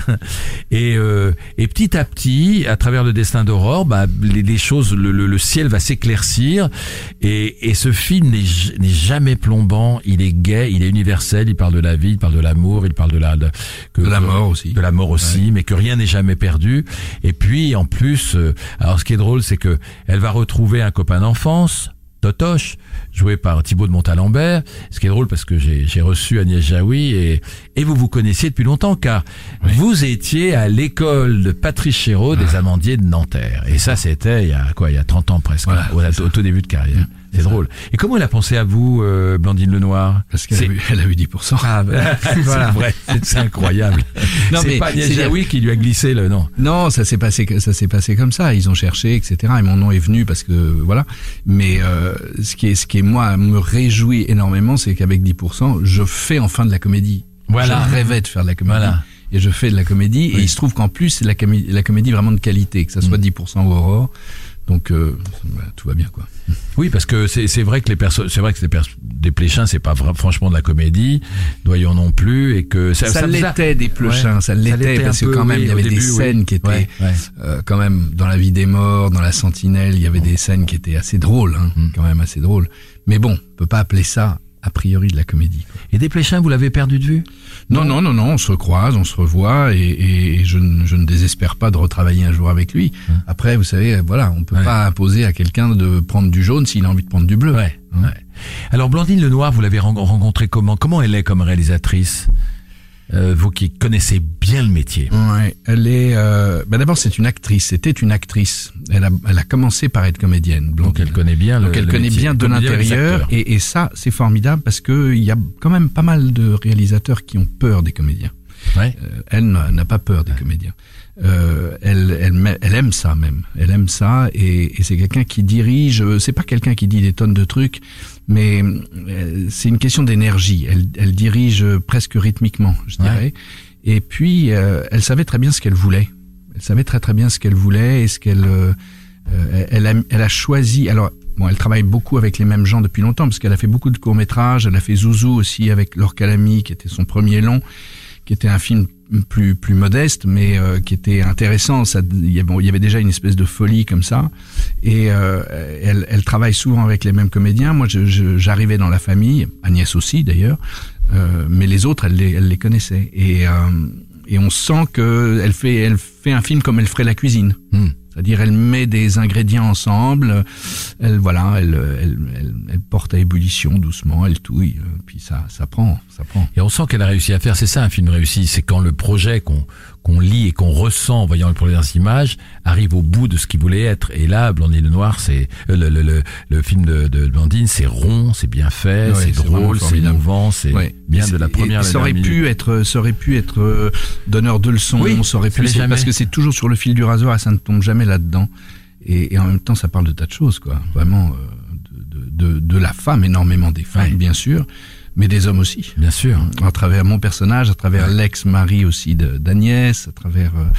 et, euh, et petit à petit, à travers le destin d'Aurore, bah, les, les choses, le, le, le ciel va s'éclaircir. Et, et ce film n'est, n'est jamais plombant. Il est gai, il est universel. Il parle de la vie, il parle de l'amour, il parle de la de, que, de la mort aussi, de la mort aussi, ouais. Mais que rien n'est jamais perdu. Et puis en plus, euh, alors ce qui est drôle, c'est que elle va retrouver un copain d'enfance. Totoche, joué par Thibaut de Montalembert. Ce qui est drôle parce que j'ai, j'ai reçu Agnès Jaoui et, et vous vous connaissiez depuis longtemps car oui. Vous étiez à l'école de Patrice Chéreau des ah. Amandiers de Nanterre. Et ça, c'était il y a quoi, il y a trente ans presque, voilà, au, au, au tout début de carrière. Mmh. C'est ça. Drôle. Et comment elle a pensé à vous, euh, Blandine Lenoir? Parce qu'elle a eu, elle a eu dix pour cent. Ah, ben, voilà. C'est vrai. C'est, c'est incroyable. Non, c'est mais pas Agnès Jaoui qui lui a glissé le nom. Non, ça s'est passé, ça s'est passé comme ça. Ils ont cherché, et cetera. Et mon nom est venu parce que, voilà. Mais, euh, ce qui est, ce qui est, moi, me réjouit énormément, c'est qu'avec dix pour cent, je fais enfin de la comédie. Voilà. Je rêvais de faire de la comédie. Voilà. Et je fais de la comédie. Oui. Et il se trouve qu'en plus, c'est la comédie, la comédie vraiment de qualité, que ça soit mmh. dix pour cent ou Aurore. Donc euh, bah, tout va bien quoi. Oui, parce que c'est c'est vrai que les personnes, c'est vrai que les pers- des Pléchins, c'est pas vra- franchement de la comédie, doyons non plus, et que ça, ça, ça l'était a... des Pléchins, ouais, ça l'était, ça l'était parce que quand même oui, il y avait début, des scènes oui. qui étaient ouais, ouais. Euh, quand même dans La Vie des morts, dans La Sentinelle, il y avait des scènes qui étaient assez drôles, hein, mm. quand même assez drôles. Mais bon, on peut pas appeler ça a priori de la comédie. Quoi. Et Desplechin, vous l'avez perdu de vue? Non, non, non, non, on se recroise, on se revoit, et, et je, ne, je ne désespère pas de retravailler un jour avec lui. Hum. Après, vous savez, voilà, on peut ouais. pas imposer à quelqu'un de prendre du jaune s'il a envie de prendre du bleu. Ouais. Hum. Ouais. Alors Blandine Lenoir, vous l'avez rencontrée comment? Comment elle est comme réalisatrice? Euh, vous qui connaissez bien le métier. Ouais, elle est. Euh, bah d'abord, c'est une actrice. C'était une actrice. Elle a, elle a commencé par être comédienne. Blandine. Donc elle connaît bien. Le, Donc elle le connaît métier. bien de l'intérieur. Et, et ça, c'est formidable parce que il y a quand même pas mal de réalisateurs qui ont peur des comédiens. Ouais. Euh, elle n'a, n'a pas peur des ouais. comédiens. Euh, elle, elle, elle aime ça même. Elle aime ça et, et c'est quelqu'un qui dirige. C'est pas quelqu'un qui dit des tonnes de trucs, mais euh, c'est une question d'énergie. Elle, elle dirige presque rythmiquement, je dirais. Ouais. Et puis, euh, elle savait très bien ce qu'elle voulait. Elle savait très très bien ce qu'elle voulait et ce qu'elle. Euh, elle, a, elle a choisi. Alors. Bon, elle travaille beaucoup avec les mêmes gens depuis longtemps parce qu'elle a fait beaucoup de courts-métrages. Elle a fait Zouzou aussi avec Laure Calamy, qui était son premier long, qui était un film plus plus modeste, mais euh, qui était intéressant. Ça, il y, bon, il y avait déjà une espèce de folie comme ça. Et euh, elle, elle travaille souvent avec les mêmes comédiens. Moi, je, je, j'arrivais dans la famille, Agnès aussi d'ailleurs, euh, mais les autres, elle les, elle les connaissait. Et, euh, et on sent que elle fait, elle fait un film comme elle ferait la cuisine. Mmh. C'est-à-dire, elle met des ingrédients ensemble, elle voilà, elle, elle, elle, elle porte à ébullition doucement, elle touille, puis ça, ça prend, ça prend. Et on sent qu'elle a réussi à faire. C'est ça un film réussi, c'est quand le projet qu'on qu'on lit et qu'on ressent en voyant les premières images arrive au bout de ce qu'il voulait être. Et là, Blandine Lenoir, c'est euh, le, le, le, le film de, de Blandine, c'est rond, c'est bien fait, ouais, c'est, c'est drôle, c'est émouvant, c'est ouais. bien de la première. Et ça aurait pu minute. être, ça aurait pu être euh, donneur de leçons, oui, ça aurait pu, c'est, parce que c'est toujours sur le fil du rasoir et ça ne tombe jamais là-dedans. Et, et en même temps, ça parle de tas de choses, quoi. Vraiment, euh, de, de, de la femme, énormément des femmes, ouais. bien sûr. Mais des hommes aussi. Bien sûr. À travers mon personnage, à travers ouais. l'ex-mari aussi de, d'Agnès, à travers, euh,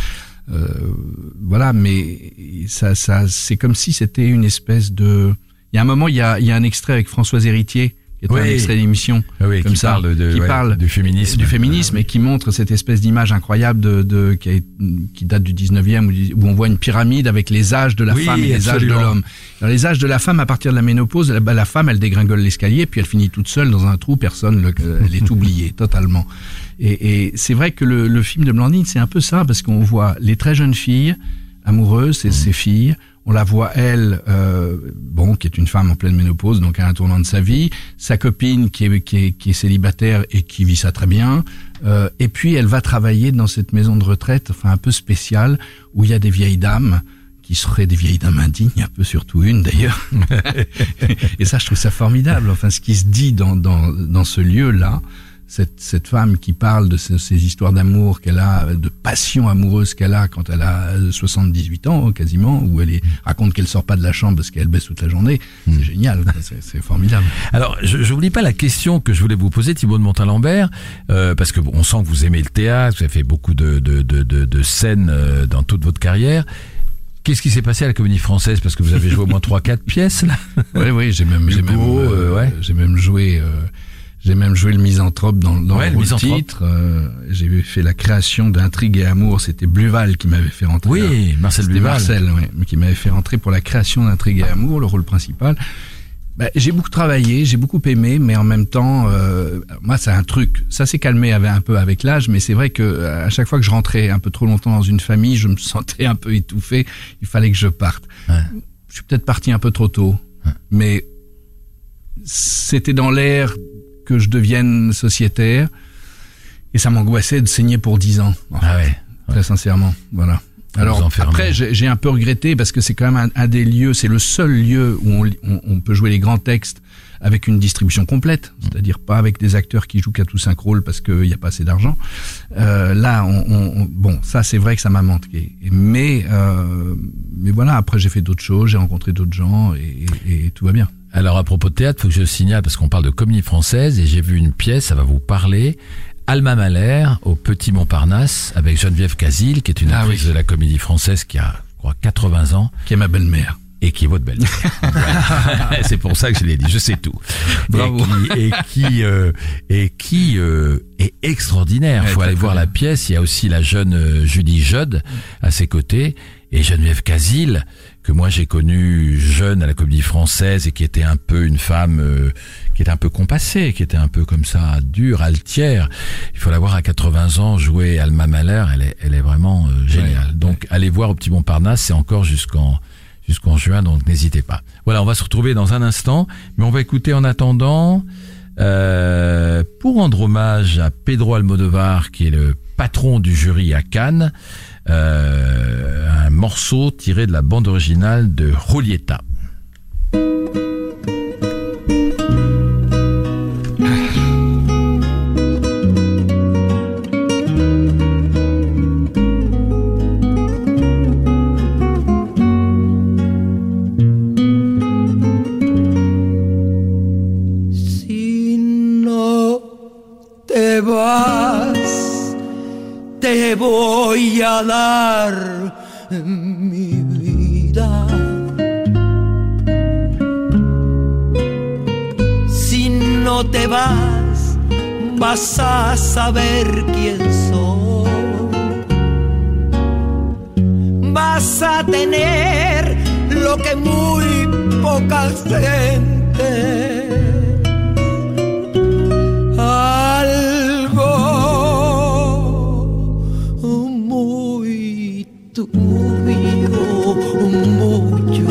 Euh, voilà, mais ça, ça, c'est comme si c'était une espèce de. Il y a un moment, il y a, il y a un extrait avec Françoise Héritier, qui est oui. un extrait d'émission, oui, comme qui ça, parle de, qui ouais, parle du féminisme, du féminisme, ah, oui. et qui montre cette espèce d'image incroyable de, de qui, a, qui date du dix-neuvième, où on voit une pyramide avec les âges de la oui, femme et les absolument. âges de l'homme. Alors, les âges de la femme, à partir de la ménopause, la, la femme, elle dégringole l'escalier, puis elle finit toute seule dans un trou, personne, le, elle est oubliée totalement. Et, et c'est vrai que le, le film de Blandine, c'est un peu ça, parce qu'on voit les très jeunes filles amoureuses, c'est mmh. ces filles. On la voit, elle, euh, bon, qui est une femme en pleine ménopause, donc à un tournant de sa vie, sa copine qui est, qui est, qui est célibataire et qui vit ça très bien, euh, et puis elle va travailler dans cette maison de retraite, enfin un peu spéciale, où il y a des vieilles dames, qui seraient des vieilles dames indignes, un peu surtout une d'ailleurs. Et ça, je trouve ça formidable, enfin ce qui se dit dans, dans, dans ce lieu-là, Cette, cette femme qui parle de ces, ces histoires d'amour qu'elle a, de passion amoureuse qu'elle a quand elle a soixante-dix-huit ans, quasiment, où elle est, raconte qu'elle sort pas de la chambre parce qu'elle baisse toute la journée. C'est mmh. génial, c'est, c'est formidable. Alors, je n'oublie pas la question que je voulais vous poser, Thibaut de Montalembert, euh, parce que on sent que vous aimez le théâtre, vous avez fait beaucoup de, de, de, de, de scènes euh, dans toute votre carrière. Qu'est-ce qui s'est passé à la Comédie Française? Parce que vous avez joué au moins trois quatre pièces, là. Oui, oui, j'ai même, j'ai même, euh, ouais. j'ai même joué, euh, J'ai même joué le misanthrope dans, dans ouais, le, le titre. Euh, j'ai fait la création d'Intrigue et Amour. C'était Bluval qui m'avait fait rentrer. Oui, là. Marcel C'était Bluval. Marcel, oui, qui m'avait fait rentrer pour la création d'Intrigue et Amour, le rôle principal. Bah, j'ai beaucoup travaillé, j'ai beaucoup aimé, mais en même temps, euh, moi, c'est un truc. Ça s'est calmé un peu avec l'âge, mais c'est vrai que à chaque fois que je rentrais un peu trop longtemps dans une famille, je me sentais un peu étouffé. Il fallait que je parte. Ouais. Je suis peut-être parti un peu trop tôt, ouais. mais c'était dans l'air que je devienne sociétaire, et ça m'angoissait de saigner pour dix ans. En fait, ah ouais, très ouais. sincèrement, voilà. Alors après, j'ai, j'ai un peu regretté parce que c'est quand même un, un des lieux, c'est le seul lieu où on, on, on peut jouer les grands textes avec une distribution complète, c'est-à-dire pas avec des acteurs qui jouent qu'à tout cinq rôles parce qu'il n'y a pas assez d'argent. Euh, là, on, on, bon, ça c'est vrai que ça m'a manqué, mais euh, mais voilà. Après, j'ai fait d'autres choses, j'ai rencontré d'autres gens et, et, et tout va bien. Alors à propos de théâtre, faut que je signale parce qu'on parle de Comédie Française et j'ai vu une pièce, ça va vous parler. Alma Mahler au Petit Montparnasse avec Geneviève Casil, qui est une actrice ah oui. de la Comédie Française qui a, je crois, quatre-vingts ans. Qui est ma belle-mère. Et qui est votre belle-mère. C'est pour ça que je l'ai dit, je sais tout. Bravo. Et qui, et qui, euh, et qui euh, est extraordinaire. Il faut aller voir bien. La pièce. Il y a aussi la jeune euh, Judy Judd à ses côtés. Et Geneviève Casil, que moi j'ai connue jeune à la Comédie Française et qui était un peu une femme euh, qui était un peu compassée, qui était un peu comme ça, dure, altière. Il faut la voir à quatre-vingts ans jouer Alma Mahler, elle est, elle est vraiment euh, géniale. Ouais, donc ouais. allez voir au Petit Montparnasse, c'est encore jusqu'en jusqu'en juin, donc n'hésitez pas. Voilà, on va se retrouver dans un instant, mais on va écouter en attendant, euh, pour rendre hommage à Pedro Almodovar, qui est le patron du jury à Cannes, euh, un morceau tiré de la bande originale de Julieta. Te voy a dar mi vida. Si no te vas, vas a saber quién soy. Vas a tener lo que muy poca gente. Mucho,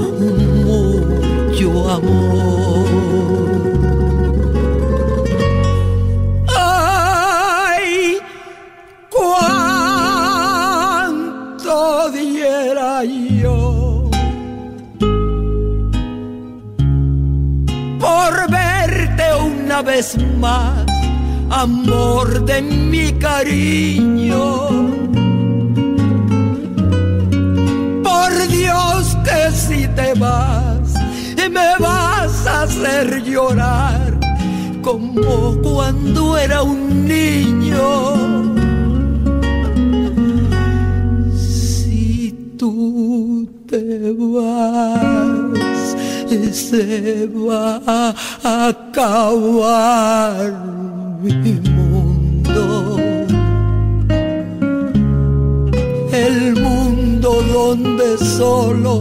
mucho amor. Ay, cuánto diera yo por verte una vez más, amor de mi cariño. Dios, que si te vas, me vas a hacer llorar como cuando era un niño. se va a acabar mi mundo. El mundo donde solo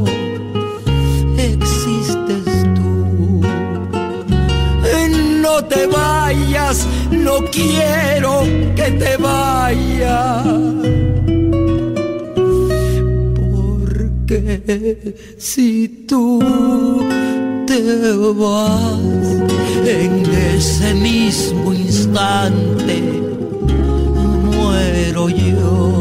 existes tú. No te vayas, no quiero que te vayas. Porque si tú te vas en ese mismo instante, muero yo.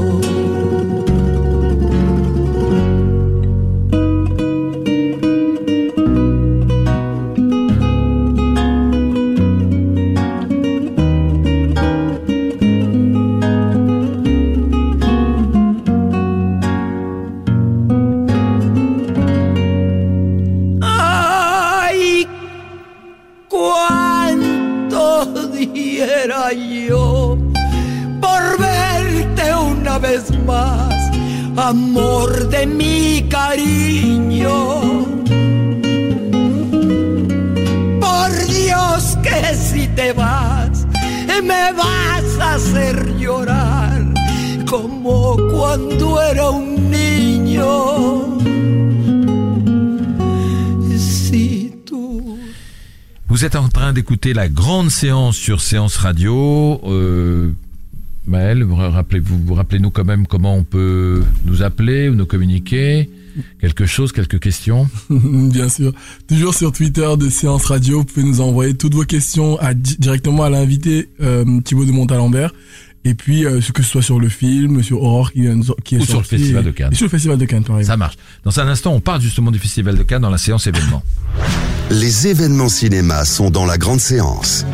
Yo por verte una vez más, amor de mi cariño. Por Dios que si te vas, me vas a hacer llorar como cuando era un niño. Vous êtes en train d'écouter la grande séance sur Séance Radio. Euh, Maël, vous rappelez-vous, vous rappelez-nous quand même comment on peut nous appeler ou nous communiquer. Quelque chose, quelques questions. Bien sûr. Toujours sur Twitter de Séance Radio, vous pouvez nous envoyer toutes vos questions à, directement à l'invité euh, Thibaut de Montalembert. Et puis, euh, que ce soit sur le film, sur Aurore qui, qui est Ou sur le Festival de Cannes. Et sur le Festival de Cannes, par exemple. Ça marche. Dans un instant, on parle justement du Festival de Cannes dans la séance événements. Les événements cinéma sont dans la grande séance.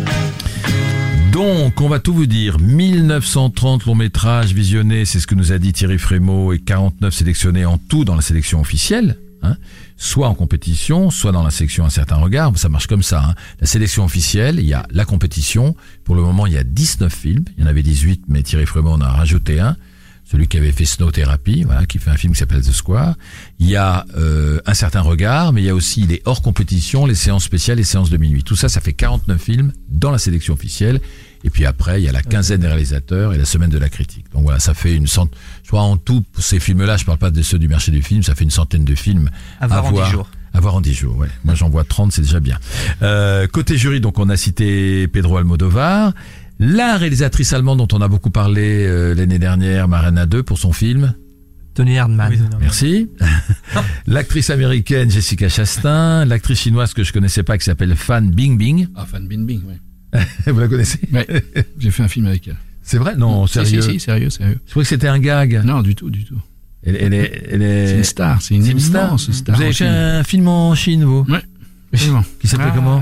Donc, on va tout vous dire. mille neuf cent trente longs métrages visionnés, c'est ce que nous a dit Thierry Frémaux, et quarante-neuf sélectionnés en tout dans la sélection officielle. Hein, soit en compétition, soit dans la sélection Un certain regard, ça marche comme ça. Hein. La sélection officielle, il y a la compétition. Pour le moment, il y a dix-neuf films. Il y en avait dix-huit, mais Thierry Frémaux en a rajouté un. Celui qui avait fait Snow Therapy, voilà, qui fait un film qui s'appelle The Square. Il y a euh, Un certain regard, mais il y a aussi les hors compétition, les séances spéciales, les séances de minuit. Tout ça, ça fait quarante-neuf films dans la sélection officielle. Et puis après, il y a la quinzaine des réalisateurs et la semaine de la critique. Donc voilà, ça fait une centaine. Je crois en tout, ces films-là, je parle pas de ceux du marché du film, ça fait une centaine de films à voir en dix jours. À voir en dix jours, ouais. Moi, j'en vois trente, c'est déjà bien. Euh, côté jury, donc on a cité Pedro Almodovar. La réalisatrice allemande dont on a beaucoup parlé euh, l'année dernière, Marina deux, pour son film Tony Erdmann. Oui, merci. L'actrice américaine Jessica Chastain, l'actrice chinoise que je connaissais pas qui s'appelle Fan Bingbing. Ah, Fan Bingbing, oui. Vous la connaissez? Oui. J'ai fait un film avec elle. C'est vrai? Non, sérieux? Si, si, si, sérieux, sérieux. Je croyais que c'était un gag. Non, du tout, du tout. Elle, elle est, elle est... C'est une star, c'est une, c'est une star. star. Vous avez fait un film en Chine, vous? Oui. Effectivement. Qui s'appelait ah, comment?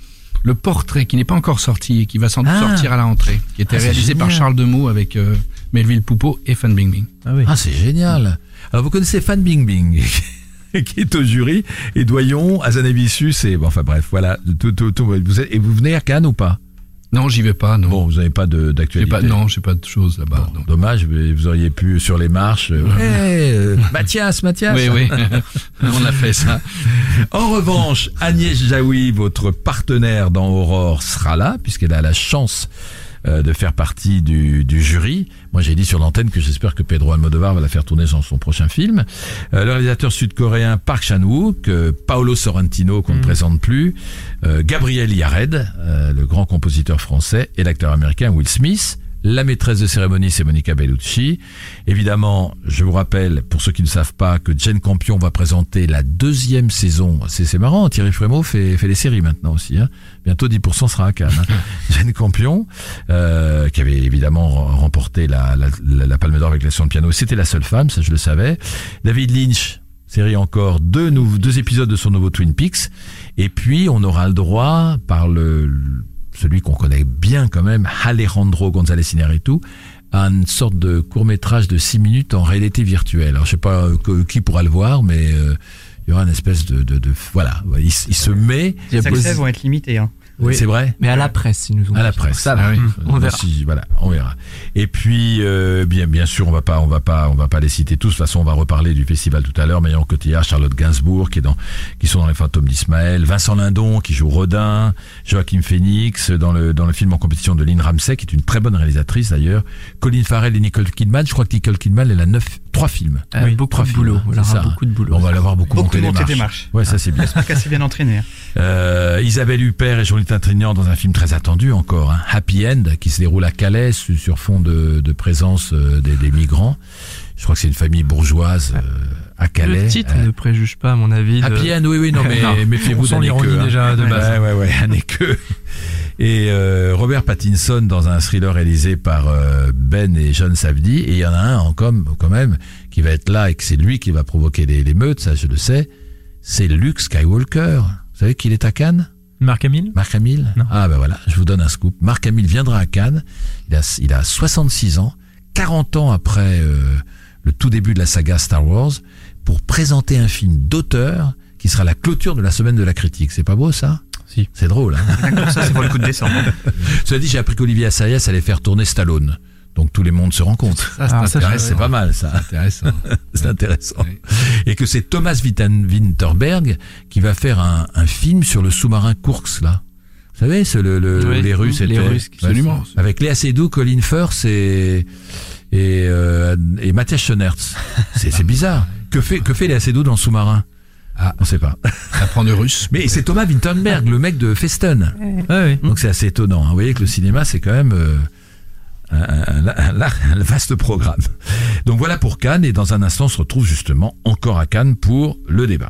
Le Portrait, qui n'est pas encore sorti et qui va sans doute ah. sortir à la rentrée, qui était ah, réalisé génial. par Charles Demeaux avec euh, Melville Poupeau et Fan Bingbing. Ah, oui. Ah, c'est génial. Alors vous connaissez Fan Bingbing qui est au jury, et Doyon, Hazanavicius, et bon, enfin bref, voilà. Tout, tout, tout, vous êtes, et vous venez à Cannes ou pas? Non, j'y vais pas, non. Bon, vous n'avez pas de, d'actualité. Pas, non, j'ai pas de choses là-bas. Bon, dommage, vous auriez pu sur les marches. Euh, hey, euh, Mathias, Mathias. Oui, oui. On a fait ça. En revanche, Agnès Jaoui, votre partenaire dans Aurore, sera là, puisqu'elle a la chance euh, de faire partie du, du jury. Moi, j'ai dit sur l'antenne que j'espère que Pedro Almodovar va la faire tourner dans son prochain film. Euh, le réalisateur sud-coréen Park Chan-wook, euh, Paolo Sorrentino, qu'on mmh. ne présente plus, euh, Gabriel Yared, euh, le grand compositeur français, et l'acteur américain Will Smith. La maîtresse de cérémonie, c'est Monica Bellucci. Évidemment, je vous rappelle, pour ceux qui ne savent pas, que Jane Campion va présenter la deuxième saison. C'est, c'est marrant, Thierry Frémaux fait, fait les séries maintenant aussi. Hein. Bientôt dix pour cent sera à Cannes. Hein. Jane Campion, euh, qui avait évidemment remporté la, la, la, la Palme d'Or avec la leçon de piano. C'était la seule femme, ça je le savais. David Lynch, série encore, deux, nou- deux épisodes de son nouveau Twin Peaks. Et puis, on aura le droit, par le... celui qu'on connaît bien quand même, Alejandro González Iñárritu, à une sorte de court-métrage de six minutes en réalité virtuelle. Alors je sais pas euh, qui pourra le voir, mais euh, il y aura une espèce de... de, de voilà, il, il se met... Les accès vont être limités. Hein. Oui. C'est vrai. Mais à la presse, ils nous ont à dit. la presse. Ça, ah, oui. On verra. Si, voilà, on verra. Et puis, euh, bien, bien sûr, on va pas, on va pas, on va pas les citer tous. De toute façon, on va reparler du festival tout à l'heure. Marion Cotillard, Charlotte Gainsbourg, qui est dans, qui sont dans Les Fantômes d'Ismaël, Vincent Lindon, qui joue Rodin, Joachim Phoenix, dans le, dans le film en compétition de Lynn Ramsey, qui est une très bonne réalisatrice d'ailleurs. Colin Farrell et Nicole Kidman. Je crois que Nicole Kidman, elle a neuf, trois films. Euh, oui, beaucoup de boulot. On aura beaucoup de boulot. On va l'avoir beaucoup, beaucoup monté des marches. Ouais, ça c'est bien. J'espère qu'elle s'est bien entraînée. Euh, Isabelle Huppert et Jonathan Trintignant dans un film très attendu encore, hein, Happy End, qui se déroule à Calais sur fond de, de présence euh, des, des migrants. Je crois que c'est une famille bourgeoise euh, à Calais. Le titre euh, ne préjuge pas, à mon avis. Happy de... End, oui, oui, non, mais non. méfiez-vous d'un l'ironie déjà de base. Ouais, ouais, ouais, un équeux. Et euh, Robert Pattinson dans un thriller réalisé par euh, Ben et John Savdi. Et il y en a un en com, quand même qui va être là et que c'est lui qui va provoquer les, les meutes, ça je le sais. C'est Luke Skywalker. Vous savez qu'il est à Cannes? Marc Hamill? Marc Hamill? Non. Ah ben voilà, je vous donne un scoop. Marc Hamill viendra à Cannes. Il a, il a soixante-six ans, quarante ans après euh, le tout début de la saga Star Wars, pour présenter un film d'auteur qui sera la clôture de la semaine de la critique. C'est pas beau ça? Si. C'est drôle, hein? Comme ça, c'est pour le coup de décembre. Cela dit, j'ai appris qu'Olivier Assayas allait faire tourner Stallone. Donc tout le monde se rencontre. Ça, ah, ça, c'est pas mal, ça. Intéressant. C'est intéressant. Oui. Et que c'est Thomas Winterberg qui va faire un, un film sur le sous-marin Kursk, là. Vous savez, c'est le, le, oui, les Russes, les étaient, Russes absolument. Avec Léa Seydoux, Colin Firth et et euh, et Matthias Schoenaerts. C'est, c'est bizarre. Que fait que fait Léa Seydoux dans le sous-marin? Ah, on sait pas. Apprend le russe. Mais c'est Thomas Winterberg, le mec de Festen. Ah, oui. Donc c'est assez étonnant. Vous voyez que le cinéma, c'est quand même euh, Un, un, un, un vaste programme. Donc voilà pour Cannes, et dans un instant on se retrouve justement encore à Cannes pour le débat.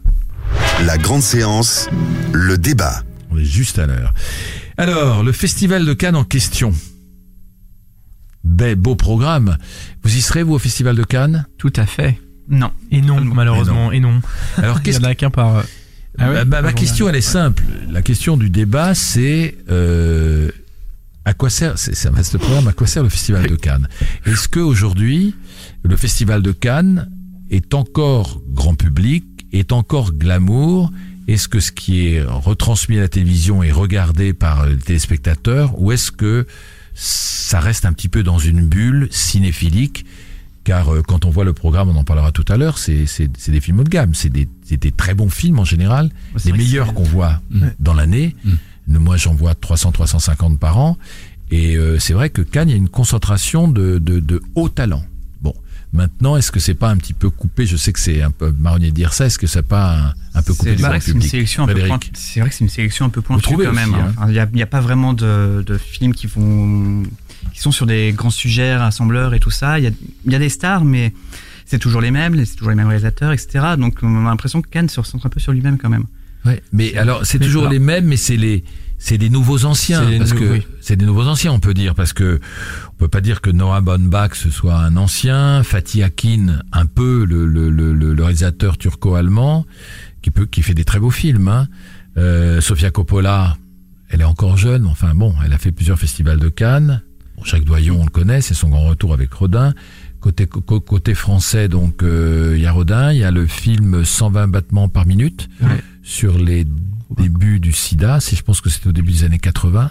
La grande séance, le débat. On est juste à l'heure. Alors, le festival de Cannes en question. Ben, beau programme. Vous y serez, vous, au festival de Cannes? Tout à fait. Non. Et non, malheureusement, et non. Et non. Alors, qu'est-ce Il y en a qu'un par... Ah ouais, bah, ma question, elle est simple. La question du débat, c'est... Euh, à quoi sert, c'est, c'est un vaste programme, à quoi sert le Festival de Cannes? Est-ce qu'aujourd'hui, le Festival de Cannes est encore grand public, est encore glamour? Est-ce que ce qui est retransmis à la télévision est regardé par les téléspectateurs, ou est-ce que ça reste un petit peu dans une bulle cinéphilique? Car euh, quand on voit le programme, on en parlera tout à l'heure, c'est, c'est, c'est des films haut de gamme, c'est des, c'est des très bons films en général, c'est les meilleurs qu'on voit mmh. dans l'année. Mmh. Moi, j'en vois trois cents, trois cent cinquante par an. Et euh, c'est vrai que Cannes, il y a une concentration de, de, de hauts talents. Bon, maintenant, est-ce que c'est pas un petit peu coupé? Je sais que c'est un peu marronnier de dire ça. Est-ce que c'est pas un, un peu coupé c'est du grand public? C'est, une un peu point, c'est vrai que c'est une sélection un peu pointue quand même. Il hein. n'y hein. a, a pas vraiment de, de films qui vont, qui sont sur des grands sujets, rassembleurs et tout ça. Il y a, il y a des stars, mais c'est toujours les mêmes, c'est toujours les mêmes réalisateurs, et cetera. Donc, on a l'impression que Cannes se recentre un peu sur lui-même quand même. Ouais, mais alors, c'est mais toujours alors, les mêmes, mais c'est les... C'est des nouveaux anciens, c'est parce nou- que oui. c'est des nouveaux anciens, on peut dire, parce que on peut pas dire que Noah Baumbach ce soit un ancien, Fatih Akin un peu le le le, le réalisateur turco-allemand qui peut qui fait des très beaux films. Hein. Euh, Sofia Coppola, elle est encore jeune, enfin bon, elle a fait plusieurs festivals de Cannes. Bon, Jacques Doyon, on le connaît, c'est son grand retour avec Rodin. Côté co- côté français, donc il euh, y a Rodin, il y a le film cent vingt battements par minute ouais. sur les début du sida, si je pense que c'était au début des années quatre-vingts,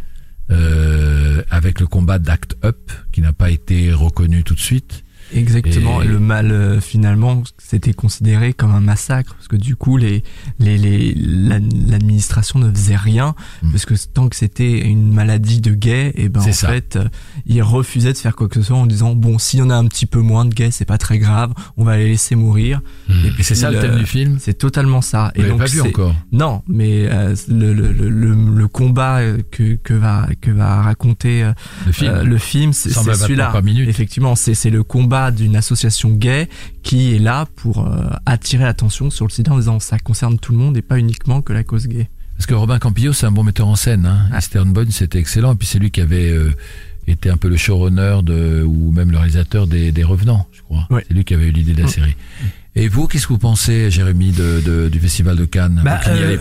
euh, avec le combat d'Act Up qui n'a pas été reconnu tout de suite. Exactement. Et le mal, euh, finalement, c'était considéré comme un massacre parce que du coup, les, les, les, l'administration ne faisait rien mmh. parce que tant que c'était une maladie de gays, et ben c'est en ça. fait, euh, ils refusaient de faire quoi que ce soit en disant bon, s'il y en a un petit peu moins de gays, c'est pas très grave, on va les laisser mourir. Mmh. Et, et c'est ça le, le thème du film. C'est totalement ça. Vous et donc pas vu c'est, encore. Non, mais euh, le, le, le, le, le combat que que va que va raconter euh, le film, euh, le film c'est, c'est celui-là. Effectivement, c'est c'est le combat d'une association gay qui est là pour euh, attirer l'attention sur le sida en disant ça concerne tout le monde et pas uniquement que la cause gay. Parce que Robin Campillo, c'est un bon metteur en scène. Hein. Ah. Eastern Bourne, c'était excellent. Et puis c'est lui qui avait euh, été un peu le showrunner de, ou même le réalisateur des, des Revenants, je crois. Ouais. C'est lui qui avait eu l'idée de la mmh. série. Et vous, qu'est-ce que vous pensez, Jérémy, de, de, du Festival de Cannes? Bah, Vous n'y allez pas?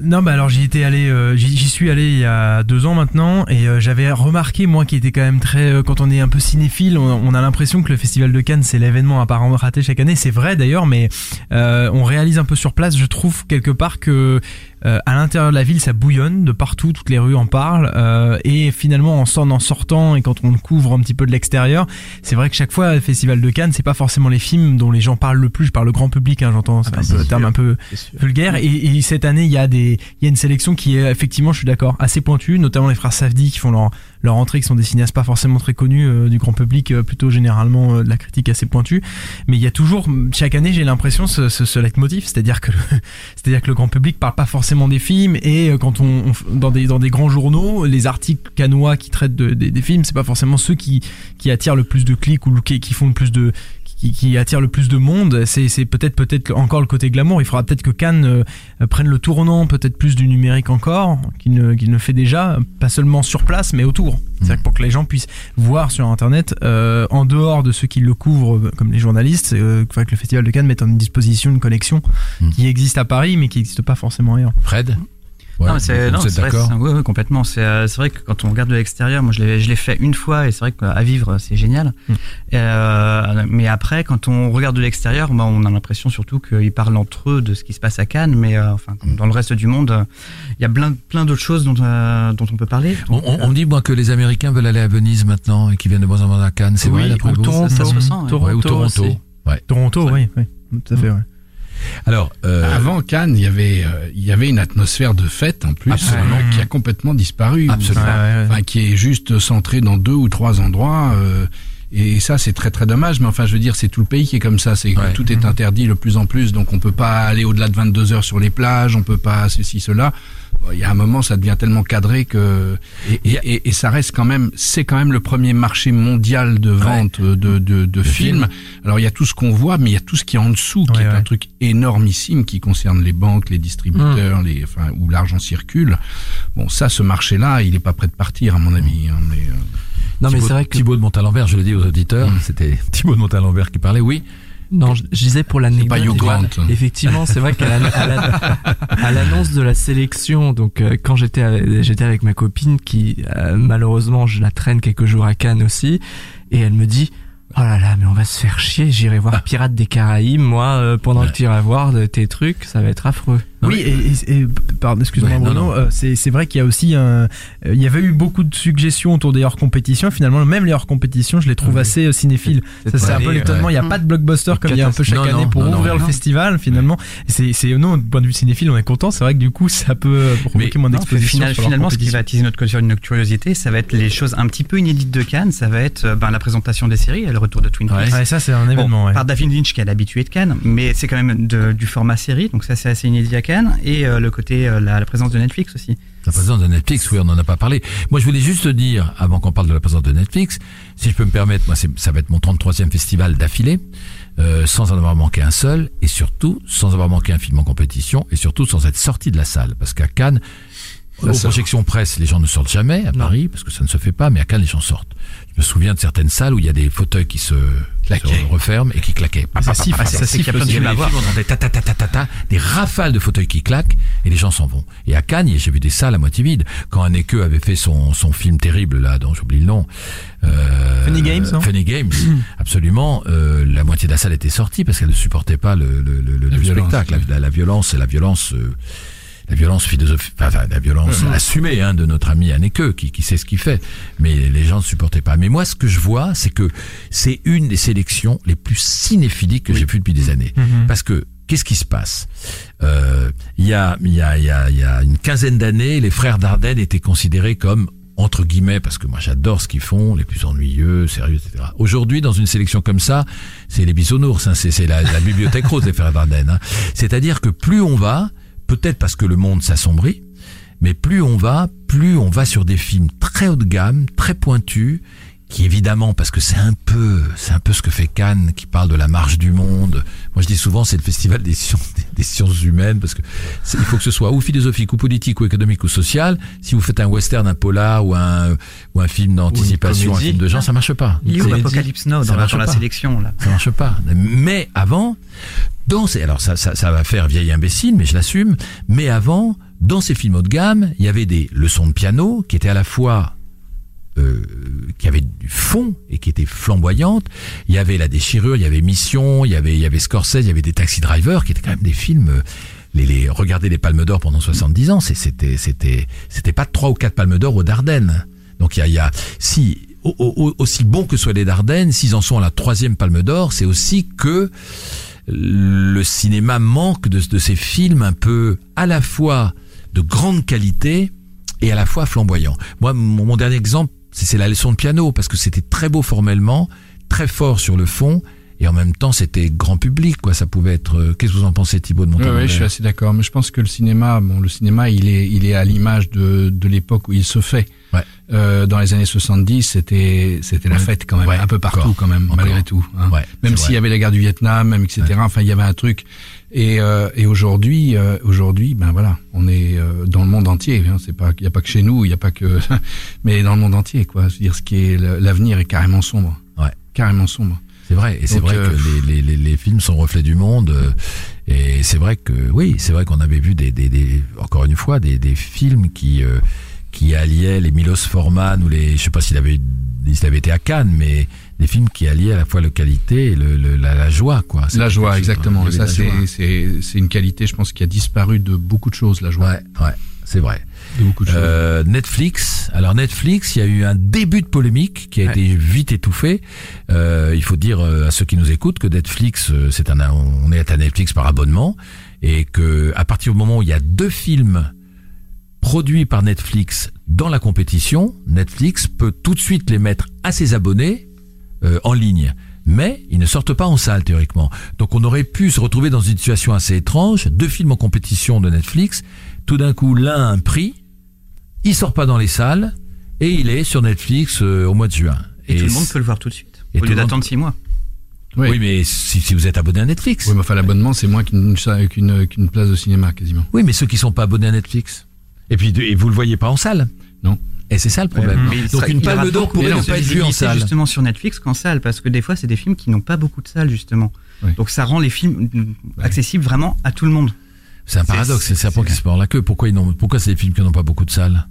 Non, bah alors j'y étais allé, euh, j'y, j'y suis allé il y a deux ans maintenant, et euh, j'avais remarqué, moi qui était quand même très, euh, quand on est un peu cinéphile, on, on a l'impression que le Festival de Cannes c'est l'événement apparemment raté chaque année. C'est vrai d'ailleurs, mais euh, on réalise un peu sur place, je trouve quelque part que Euh, à l'intérieur de la ville, ça bouillonne de partout, toutes les rues en parlent, euh, et finalement en, sort, en sortant et quand on couvre un petit peu de l'extérieur, c'est vrai que chaque fois, le Festival de Cannes, c'est pas forcément les films dont les gens parlent le plus. Je parle le grand public, hein, j'entends, c'est ah bah un c'est peu, terme un peu vulgaire. Et, et cette année, il y a des, il y a une sélection qui est effectivement, je suis d'accord, assez pointue, notamment les frères Safdie qui font leur leur entrée, qui sont des cinéastes pas forcément très connus euh, du grand public, euh, plutôt généralement euh, de la critique assez pointue. Mais il y a toujours, chaque année, j'ai l'impression ce, ce, ce leitmotiv, c'est-à-dire que, le, c'est-à-dire que le grand public parle pas forcément des films, et euh, quand on, on dans des dans des grands journaux, les articles cannois qui traitent de, de, des films, c'est pas forcément ceux qui qui attirent le plus de clics ou qui, qui font le plus de Qui, qui attire le plus de monde. C'est, c'est peut-être peut-être encore le côté glamour. Il faudra peut-être que Cannes euh, prenne le tournant, peut-être plus du numérique encore, qu'il ne, qu'il ne fait déjà, pas seulement sur place, mais autour. C'est-à-dire que pour que les gens puissent voir sur Internet, euh, en dehors de ceux qui le couvrent, comme les journalistes, euh, il faudrait que le Festival de Cannes mette en disposition une collection mmh. qui existe à Paris, mais qui n'existe pas forcément ailleurs. Fred ? Ouais, non, c'est, non, c'est, d'accord. Vrai, c'est, oui, oui, complètement. C'est, euh, c'est vrai que quand on regarde de l'extérieur, moi je l'ai, je l'ai fait une fois et c'est vrai qu'à vivre c'est génial. Mm. Euh, mais après, quand on regarde de l'extérieur, bah, on a l'impression surtout qu'ils parlent entre eux de ce qui se passe à Cannes, mais euh, enfin, mm. dans le reste du monde, il euh, y a plein, plein d'autres choses dont, euh, dont on peut parler. Donc, on, on, on me dit moi que les Américains veulent aller à Venise maintenant et qu'ils viennent de moins en moins à Cannes. C'est oui, vrai d'après vous? Toronto, ça, ça se sent. Ouais. Toronto, ouais, ou Toronto. Ouais. Toronto, oui, oui, tout à fait. Ouais. Alors, euh, avant Cannes, il y avait, euh, il y avait une atmosphère de fête en plus, euh, qui a complètement disparu. Absolument. Enfin, ouais, ouais. enfin, qui est juste centrée dans deux ou trois endroits. Euh, et ça, c'est très très dommage. Mais enfin, je veux dire, c'est tout le pays qui est comme ça. C'est que ouais. tout est interdit de plus en plus. Donc, on peut pas aller au-delà de vingt-deux heures sur les plages. On peut pas ceci, cela. Il y a un moment, ça devient tellement cadré que et, et, et, et ça reste quand même, c'est quand même le premier marché mondial de vente ouais. de de, de films. Film. Alors il y a tout ce qu'on voit, mais il y a tout ce qui est en dessous, qui ouais, est ouais. un truc énormissime qui concerne les banques, les distributeurs, mmh. les enfin où l'argent circule. Bon, ça, ce marché-là, il est pas prêt de partir à mon avis. Hein, mais, euh... non, Thibaut, mais c'est vrai que Thibaut de Montalembert, je le dis aux auditeurs, mmh. c'était Thibaut de Montalembert qui parlait. Oui. Non, je, je disais pour l'anecdote. C'est pas Hugh Grant. Effectivement, c'est vrai qu'à la, à, la, à l'annonce de la sélection, donc euh, quand j'étais avec, j'étais avec ma copine qui euh, malheureusement je la traîne quelques jours à Cannes aussi, et elle me dit oh là là, mais on va se faire chier, j'irai voir Pirates des Caraïbes, moi, euh, pendant ouais. que tu iras voir de tes trucs, ça va être affreux. Non, oui, et, et, et pardon, excuse-moi, ouais, Bruno, non, non. Euh, c'est, c'est vrai qu'il y a aussi un, euh, il y avait eu beaucoup de suggestions autour des hors-compétitions, finalement, même les hors-compétitions, je les trouve oui. assez euh, cinéphiles. Ça, c'est un peu l'étonnement, il n'y a pas de blockbuster comme il y a un peu chaque non, année non, pour non, ouvrir non, le non. festival, finalement. C'est, c'est, non, du point de vue cinéphile, on est content, c'est vrai que du coup, ça peut provoquer moins d'exposition. Final, finalement, ce qui va attiser notre, notre curiosité, ça va être les choses un petit peu inédites de Cannes, ça va être, ben, la présentation des séries et le retour de Twin Peaks. Ouais, ouais, ça, c'est un événement, bon, ouais. Par David Lynch, qui est l'habitué de Cannes, mais c'est quand même de, du format série, donc ça, c'est assez inédit à Cannes, et euh, le côté euh, la, la présence de Netflix aussi. La présence de Netflix, oui, on n'en a pas parlé. Moi, je voulais juste dire, avant qu'on parle de la présence de Netflix, si je peux me permettre, moi, c'est, ça va être mon trente-troisième festival d'affilée, euh, sans en avoir manqué un seul, et surtout, sans avoir manqué un film en compétition, et surtout sans être sorti de la salle. Parce qu'à Cannes, aux projections presse, les gens ne sortent jamais, à Paris, parce que ça ne se fait pas, mais à Cannes, les gens sortent. Je me souviens de certaines salles où il y a des fauteuils qui se, qui se referment et qui claquaient. Ah, ça siffle, ça siffle. Il y a des ta ta ta ta ta ta, des rafales de fauteuils qui claquent et les gens s'en vont. Et à Cannes, j'ai vu des salles à moitié vides. Quand Haneke avait fait son son film terrible là, dont j'oublie le nom. Euh, Funny Games. Hein Funny Games. absolument. Euh, la moitié de la salle était sortie parce qu'elle ne supportait pas le le le, le spectacle, la, la, la violence, la violence. Euh, La violence philosophique, enfin la violence mmh. assumée hein, de notre ami Haneke qui, qui sait ce qu'il fait, mais les gens ne supportaient pas. Mais moi, ce que je vois, c'est que c'est une des sélections les plus cinéphiliques que oui. j'ai vues depuis des années, mmh. parce que qu'est-ce qui se passe ? Euh, il y a, il y a, il y a, il y a une quinzaine d'années, les frères Dardenne étaient considérés comme entre guillemets, parce que moi j'adore ce qu'ils font, les plus ennuyeux, sérieux, et cetera. Aujourd'hui, dans une sélection comme ça, c'est les bisounours, hein, c'est, c'est la, la bibliothèque rose des frères Dardenne. Hein. C'est-à-dire que plus on va, peut-être parce que le monde s'assombrit, mais plus on va, plus on va sur des films très haut de gamme, très pointus, qui évidemment, parce que c'est un peu, c'est un peu ce que fait Cannes, qui parle de la marche du monde. Moi, je dis souvent, c'est le festival des sciences, des sciences humaines, parce que c'est, il faut que ce soit ou philosophique, ou politique, ou économique, ou social. Si vous faites un western, un polar, ou un, ou un film d'anticipation, un film de genre, ça marche pas. Il est où Apocalypse Now dans, dans la sélection, là? Ça marche pas. Mais avant, dans ces, alors ça, ça, ça va faire vieil imbécile, mais je l'assume. Mais avant, dans ces films haut de gamme, il y avait des leçons de piano qui étaient à la fois euh, qui avaient du fond et qui étaient flamboyantes. Il y avait La Déchirure, il y avait Mission, il y avait il y avait Scorsese, il y avait des Taxi Drivers qui étaient quand même des films. Euh, les, les regarder les Palmes d'Or pendant soixante-dix ans, c'est, c'était c'était c'était pas trois ou quatre Palmes d'Or aux Dardennes. Donc il y a il y a si au, au, aussi bon que soient les Dardennes, s'ils en sont à la troisième Palme d'Or, c'est aussi que le cinéma manque de, de ces films un peu à la fois de grande qualité et à la fois flamboyants. Moi, mon, mon dernier exemple, c'est, c'est La Leçon de piano, parce que c'était très beau formellement, très fort sur le fond, et en même temps, c'était grand public, quoi. Ça pouvait être. Qu'est-ce que vous en pensez, Thibaut de Montalembert ? Oui, oui, je suis assez d'accord. Mais je pense que le cinéma, bon, le cinéma, il est, il est à l'image de, de l'époque où il se fait. Ouais. Euh, dans les années soixante-dix, c'était, c'était la fête quand même, ouais, un peu partout encore, quand même, encore. malgré tout. Hein. Ouais, même s'il y avait la guerre du Vietnam, même et cetera. Ouais. Enfin, il y avait un truc. Et, euh, et aujourd'hui, euh, aujourd'hui, ben voilà, on est euh, dans le monde entier. Hein. C'est pas, il y a pas que chez nous, il y a pas que, mais dans le monde entier, quoi. Je veux dire, ce qui est l'avenir est carrément sombre. Ouais. Carrément sombre. C'est vrai, et c'est Donc, vrai euh, que les, les, les films sont reflets du monde, euh, et c'est vrai que, oui, c'est vrai qu'on avait vu des, des, des encore une fois, des, des films qui, euh, qui alliaient les Milos Forman ou les, je sais pas s'il avait, s'il avait été à Cannes, mais des films qui alliaient à la fois la qualité et le, le, la, la joie, quoi. La joie, exactement. Ça, c'est, joie. c'est, c'est une qualité, je pense, qui a disparu de beaucoup de choses, la joie. Ouais, ouais, c'est vrai. De beaucoup de choses. Euh, Netflix. Alors Netflix, il y a eu un début de polémique qui a ouais. été vite étouffé. Euh, il faut dire à ceux qui nous écoutent que Netflix, c'est un, on est à Netflix par abonnement, et que à partir du moment où il y a deux films produits par Netflix dans la compétition, Netflix peut tout de suite les mettre à ses abonnés euh, en ligne. Mais ils ne sortent pas en salle théoriquement. Donc on aurait pu se retrouver dans une situation assez étrange, deux films en compétition de Netflix, tout d'un coup l'un a un prix, il sort pas dans les salles, et il est sur Netflix euh, au mois de juin. Et, et tout le monde peut le voir tout de suite, au lieu d'attendre six mois. Oui, oui mais si, si vous êtes abonné à Netflix. Oui, mais enfin l'abonnement c'est moins qu'une, qu'une, qu'une place de cinéma quasiment. Oui, mais ceux qui sont pas abonnés à Netflix. Et puis et vous le voyez pas en salle. Non. Et c'est ça le problème. Ouais, Donc une Palme d'Or pourrait ne pas être vue en salle. Justement sur Netflix qu'en salle, parce que des fois c'est des films qui n'ont pas beaucoup de salles justement. Oui. Donc ça rend les films accessibles vraiment à tout le monde. C'est un paradoxe, c'est le serpent qui se mord la queue. Pourquoi ils n'ont, pourquoi c'est des films qui n'ont pas beaucoup de salles?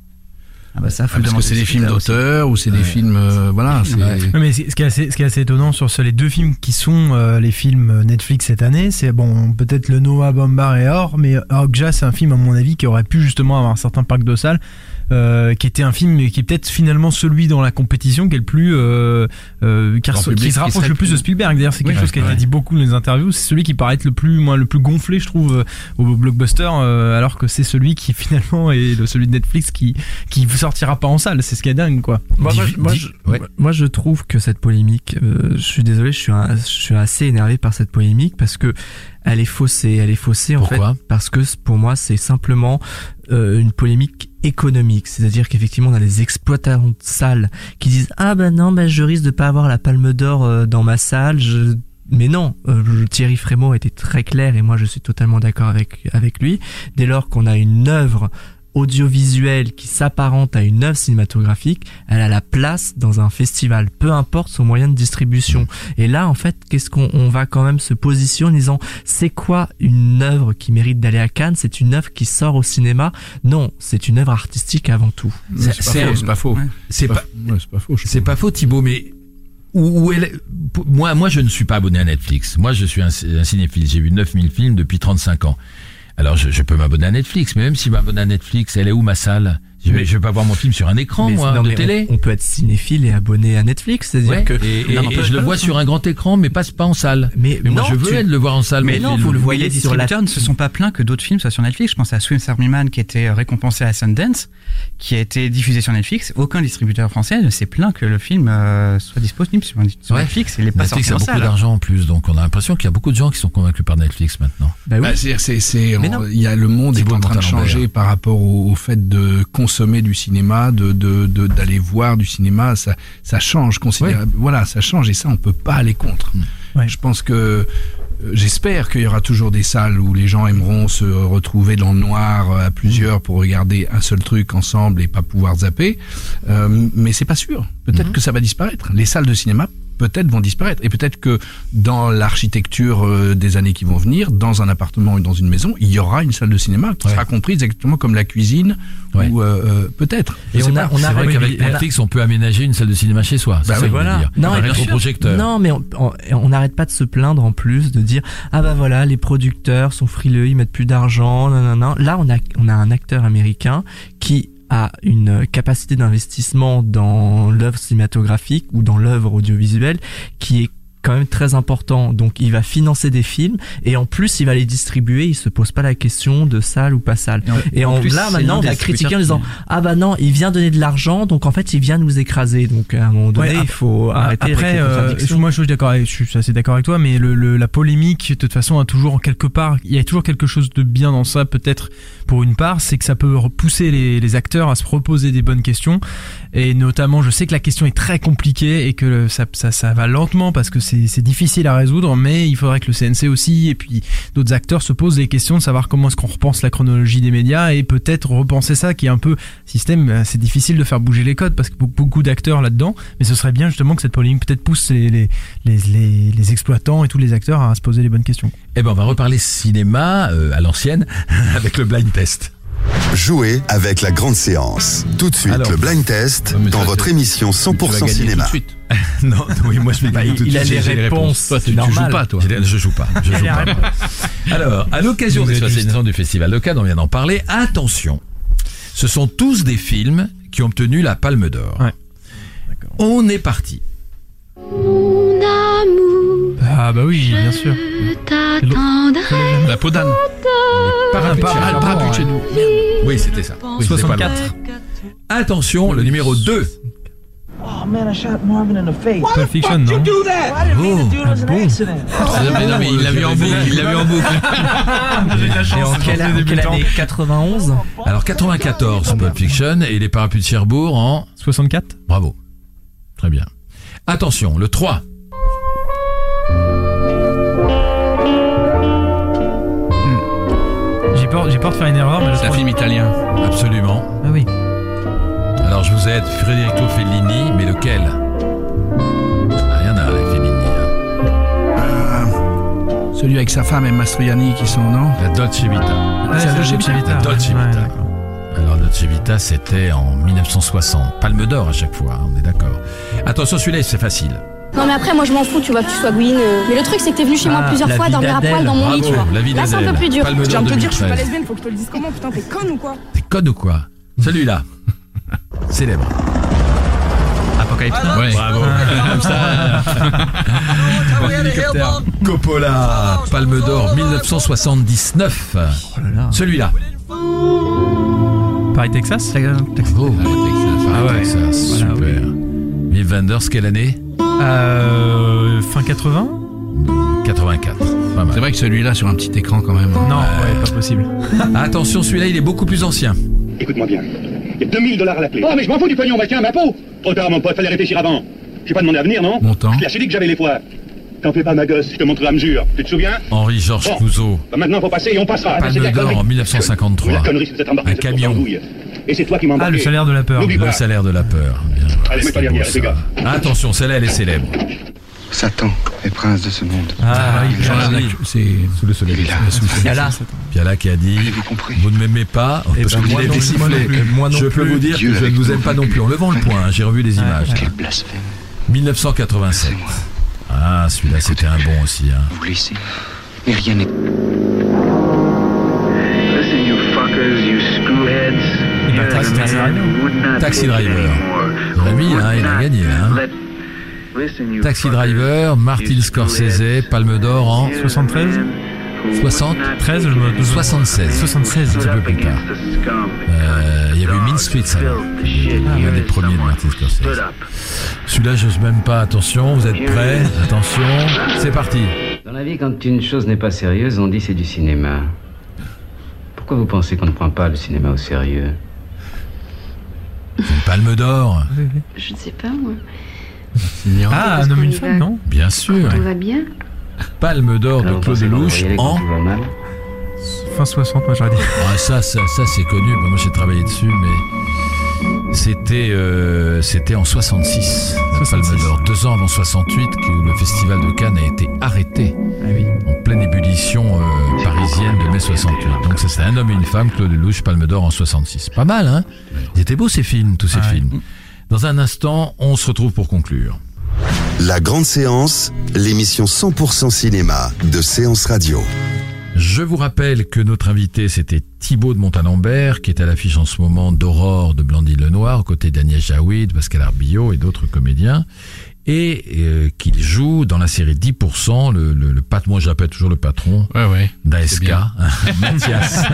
Ah bah ça, faut ah, parce que c'est des films d'auteur ou c'est ouais. des films, euh, voilà. C'est... Ouais. Mais ce qui est assez, ce qui est assez étonnant sur les deux films qui sont euh, les films Netflix cette année, c'est bon, peut-être le Noah Baumbach et Or, mais Okja, c'est un film à mon avis qui aurait pu justement avoir un certain parc de salles. Euh, qui était un film qui est peut-être finalement celui dans la compétition qui est le plus euh, euh, qui, reço- public, qui se rapproche qui le plus de Spielberg. D'ailleurs c'est quelque ouais, chose qui a été ouais. dit beaucoup dans les interviews, c'est celui qui paraît être le plus moins le plus gonflé je trouve euh, au blockbuster, euh, alors que c'est celui qui finalement est le, celui de Netflix qui qui sortira pas en salle. C'est ce qui est dingue quoi. Moi, moi, moi, je, ouais. moi je trouve que cette polémique, euh, je suis désolé, je suis un, je suis assez énervé par cette polémique parce que elle est faussée, elle est faussée en Pourquoi ? fait parce que pour moi c'est simplement euh, une polémique économique, c'est-à-dire qu'effectivement on a les exploitants de salles qui disent ah ben non ben je risque de pas avoir la Palme d'Or euh, dans ma salle, je... mais non, euh, Thierry Frémaux était très clair et moi je suis totalement d'accord avec avec lui. Dès lors qu'on a une œuvre audiovisuelle qui s'apparente à une œuvre cinématographique, elle a la place dans un festival, peu importe son moyen de distribution. Et là, en fait, qu'est-ce qu'on on va quand même se positionner en disant, c'est quoi une œuvre qui mérite d'aller à Cannes? C'est une œuvre qui sort au cinéma? Non, c'est une œuvre artistique avant tout. C'est, c'est, c'est, faux, c'est pas faux. Ouais. C'est, pas, ouais, c'est pas faux. C'est pas faux, Thibaut, mais où, où elle, moi, moi, je ne suis pas abonné à Netflix. Moi, je suis un, un cinéphile. J'ai vu neuf mille films depuis trente-cinq ans. Alors je, je peux m'abonner à Netflix, mais même si je m'abonne à Netflix, elle est où ma salle? Je vais, je vais pas voir mon film sur un écran, mais, moi, non, de télé. On, on peut être cinéphile et abonné à Netflix, c'est-à-dire ouais, que et, et, et je le vois sur un grand écran, mais pas pas en salle. Mais, mais non, moi je veux tu... le voir en salle. Mais non, vous le voyez sur la. Ne se sont pas plaints que d'autres films soient sur Netflix. Je pense à Swiss Army Man qui était récompensé à Sundance, qui a été diffusé sur Netflix. Aucun distributeur français ne s'est plaint que le film euh, soit disponible sur, sur ouais. Netflix. Il est pas Netflix sorti en salle. Netflix a beaucoup d'argent en plus, donc on a l'impression qu'il y a beaucoup de gens qui sont convaincus par Netflix maintenant. Bah oui. Bah, c'est, c'est, c'est, il y a le monde est en train de changer par rapport au, au fait de consommer du cinéma. De, de, de, d'aller voir du cinéma, ça, ça change considérablement. Oui. Voilà, ça change et ça, on peut pas aller contre. Oui. Je pense que, euh, j'espère qu'il y aura toujours des salles où les gens aimeront se retrouver dans le noir à plusieurs pour regarder un seul truc ensemble et pas pouvoir zapper. Euh, mais c'est pas sûr. Peut-être mm-hmm. que ça va disparaître. Les salles de cinéma peut-être vont disparaître. Et peut-être que dans l'architecture euh, des années qui vont venir, dans un appartement ou dans une maison, il y aura une salle de cinéma qui ouais. sera comprise exactement comme la cuisine, ouais. ou euh, peut-être. Et on a, on a, c'est vrai qu'avec Netflix, on peut aménager une salle de cinéma chez soi. Bah c'est oui, ça voilà. Dire. Non, un rétroprojecteur. Non, mais on n'arrête pas de se plaindre en plus de dire ah bah voilà, les producteurs sont frileux, ils mettent plus d'argent, non non non. Là, on a on a un acteur américain qui a une capacité d'investissement dans l'œuvre cinématographique ou dans l'œuvre audiovisuelle qui est quand même très important. Donc il va financer des films et en plus il va les distribuer, il se pose pas la question de salle ou pas salle. Non, et en, en plus, là maintenant on va critiquer en disant qui... ah bah non, il vient donner de l'argent donc en fait il vient nous écraser. Donc à un moment donné, ouais, il faut arrêter après, avec les euh, moi je suis d'accord avec, je suis assez d'accord avec toi, mais le, le la polémique de toute façon a toujours quelque part, il y a toujours quelque chose de bien dans ça peut-être pour une part, c'est que ça peut pousser les, les acteurs à se reposer des bonnes questions et notamment je sais que la question est très compliquée et que ça ça, ça va lentement parce que c'est C'est, c'est difficile à résoudre, mais il faudrait que le C N C aussi et puis d'autres acteurs se posent des questions de savoir comment est-ce qu'on repense la chronologie des médias et peut-être repenser ça qui est un peu système. C'est difficile de faire bouger les codes parce que beaucoup d'acteurs là-dedans, mais ce serait bien justement que cette polémique peut-être pousse les, les, les, les, les exploitants et tous les acteurs à se poser les bonnes questions. Eh ben on va reparler cinéma euh, à l'ancienne avec le blind test. Jouez avec la grande séance. Tout de suite, alors, le blind test dans ça, votre émission cent pour cent cinéma. Non, oui, moi je vais gagner tout de suite. Il a les réponses. Toi, tu, tu joues pas, toi. Je joue pas. Je joue pas. Alors, à l'occasion des soixante-dix ans du Festival de Cannes, on vient d'en parler. Attention, ce sont tous des films qui ont obtenu la Palme d'Or. Ouais. On est parti. Mon amour. Ah bah oui, bien sûr. La peau d'âne. Parapluie de chez nous. Oui, c'était ça. Oui, soixante-quatre. Attention, le numéro deux. Oh man, I shot Marvin in the face. Pulp Fiction, non? Why'd you do that? I didn't mean to do it as an accident. Mais non, mais il l'a vu en boucle. Il l'a vu en boucle. Et en quelle année? quatre-vingt-onze? Alors quatre-vingt-quatorze, Pulp Fiction, et les Parapluies de Cherbourg en soixante-quatre. Bravo. Très bien. Attention, le trois. J'ai peur, j'ai peur de faire une erreur, mais c'est un film italien. Absolument. Ah oui. Alors je vous aide, Federico Fellini, mais lequel? Ah, il y en a, les Fellini. Hein. Euh, celui avec sa femme et Mastroianni qui sont, non? La Dolce Vita. Ouais, c'est la Dolce Vita. La Dolce Vita. Ouais, alors Dolce Vita, c'était en mille neuf cent soixante. Palme d'Or à chaque fois, hein, on est d'accord. Attention, celui-là, c'est facile. Non mais après moi je m'en fous, tu vois, que tu sois Gwyn. Euh... Mais le truc c'est que t'es venu chez moi ah, plusieurs fois dormir à poil dans mon Bravo, lit, tu vois. La vie là c'est un peu plus dur. Je viens de te dire je suis pas lesbienne, faut que je te le dise comment, putain t'es conne ou quoi? T'es conne ou quoi? Celui-là. Célèbre. Apocalypse. Ouais. Bravo. Ah, Coppola, Palme d'Or mille neuf cent soixante-dix-neuf. Oh là là. Celui-là. Paris, Texas. Texas. Oh, Texas. Ah ouais, Texas. Super. Voilà, oui. Wim Wenders, quelle année? Euh, fin quatre-vingts. quatre-vingt-quatre. C'est vrai que celui-là sur un petit écran quand même. Non, ouais, ouais pas possible. Attention, celui-là il est beaucoup plus ancien. Écoute-moi bien. Il y a deux mille dollars à la clé. Oh, mais je m'en fous du pognon, bah tiens, ma peau. Trop tard, mon pote, fallait réfléchir avant. J'ai pas demandé à venir, non? Mon temps. Je t'ai acheté dit que j'avais les foires. T'en fais pas, ma gosse, je te montrerai à mesure. Tu te souviens? Henri-Georges bon. Clouzot. Bah maintenant, faut passer et on passera. Palme d'Or en mille neuf cent cinquantre-trois. La connerie, c'est embarqué. Un camion. Et c'est toi qui m'as embarqué. Ah, le salaire de la peur. Le salaire de la peur. Bien. Allez, mets pas derrière, les gars. Attention, celle-là, elle est célèbre. Satan est prince de ce monde. Ah, oui, c'est sous le soleil. Piala. Piala qui a dit vous ne m'aimez pas parce que vous avez sifflé. Je peux vous dire que je ne vous aime pas non plus. En levant le poing, j'ai revu les images. Quel blasphème. mille neuf cent quatre-vingt-sept. Ah, celui-là, c'était un bon aussi. Hein. Vous laissez, mais rien n'est. Listen, you fuckers, you screwheads. Taxi Driver. Rémi, hein, il a gagné. Hein. Taxi Driver, Martin Scorsese, Palme d'Or en soixante-treize. soixante-treize, je me soixante-seize. soixante-seize, un petit peu plus tard. Euh, il y avait eu Mean Streets alors. Un des premiers de Martin Scorsese. Celui-là, j'ose même pas. Attention, vous êtes prêts? Attention, c'est parti. Dans la vie, quand une chose n'est pas sérieuse, on dit c'est du cinéma. Pourquoi vous pensez qu'on ne prend pas le cinéma au sérieux? Une Palme d'Or. Je ne sais pas moi. Ah, un homme, une femme, non? Bien sûr. Tout va bien. Palme d'Or de Claude Lelouch en fin soixante, moi j'aurais dit. Ah, ça, ça, ça c'est connu. Moi j'ai travaillé dessus, mais C'était euh, c'était en soixante-six, la Palme d'Or, deux ans avant soixante-huit, que le festival de Cannes a été arrêté ah oui. en pleine ébullition euh, parisienne de mai soixante-huit. Donc ça c'est Un homme et une femme, Claude Lelouch, Palme d'Or en soixante-six. Pas mal, hein? Ils étaient beaux ces films, tous ces ah films. Ouais. Dans un instant, on se retrouve pour conclure. La grande séance, l'émission cent pour cent cinéma de Séance Radio. Je vous rappelle que notre invité, c'était Thibaut de Montalembert, qui est à l'affiche en ce moment d'Aurore de Blandine Lenoir, aux côtés d'Agnès Jaoui, Pascal Arbillot et d'autres comédiens, et euh, qu'il joue dans la série dix pour cent, le, le, le patron, moi j'appelle toujours le patron ouais, ouais, d'A S K, Mathias.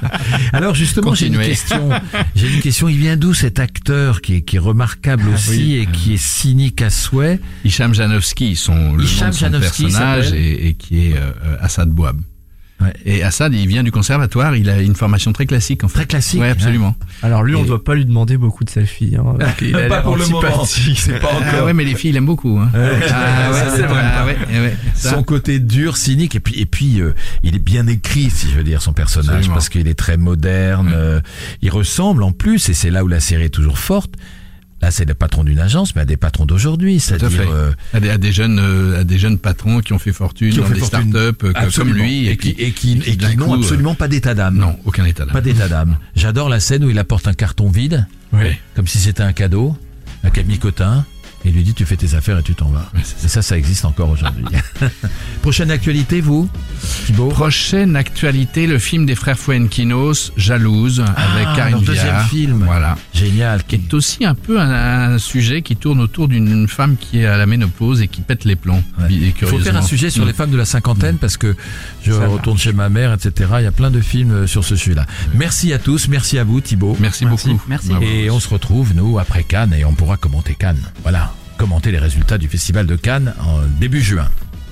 Alors justement, Continuez. j'ai une question. J'ai une question. Il vient d'où cet acteur qui est, qui est remarquable ah, aussi oui. et qui est cynique à souhait? Hicham Janowski, son, le Hicham nom de son Janowski personnage, et, et qui est euh, Assad Bouab. Ouais. Et Assad, il vient du conservatoire, il a une formation très classique en fait. Très classique. Ouais, absolument. Alors lui, on et... ne doit pas lui demander beaucoup de selfies. Hein, il a pas pour le moment. C'est pas encore. Ah ouais, mais les filles, il aime beaucoup. Hein. Ouais, ah, ouais, c'est vrai. Ah, ouais, ouais, son côté dur, cynique, et puis et puis euh, il est bien écrit, si je veux dire, son personnage, absolument. Parce qu'il est très moderne. Ouais. Euh, il ressemble en plus, et c'est là où la série est toujours forte. Là, c'est le patron d'une agence, mais à des patrons d'aujourd'hui, c'est-à-dire euh, à, des, à des jeunes, euh, à des jeunes patrons qui ont fait fortune qui ont dans fait des fortune. startups euh, comme lui et, et qui et qui, et qui, et qui n'ont absolument euh... pas d'état d'âme. Non, aucun état d'âme. Pas d'état d'âme. J'adore la scène où il apporte un carton vide, oui. comme si c'était un cadeau, un Camille Cotin. Et il lui dit tu fais tes affaires et tu t'en vas. Ouais, et ça, ça existe encore aujourd'hui. Prochaine actualité, vous, Thibaut? Prochaine actualité, le film des frères Fuenquinos, Jalouse, ah, avec Karine Viard. Deuxième film. Voilà. Génial. Qui est aussi un peu un, un sujet qui tourne autour d'une femme qui est à la ménopause et qui pète les plombs. Ouais. Il faut faire un sujet sur mmh. les femmes de la cinquantaine mmh. parce que je ça retourne va. chez ma mère, et cetera. Il y a plein de films sur ce sujet-là. Ouais. Merci à tous. Merci à vous, Thibaut. Merci, merci beaucoup. Merci. Et on se retrouve, nous, après Cannes et on pourra commenter Cannes. Voilà. Commenter les résultats du Festival de Cannes en début juin.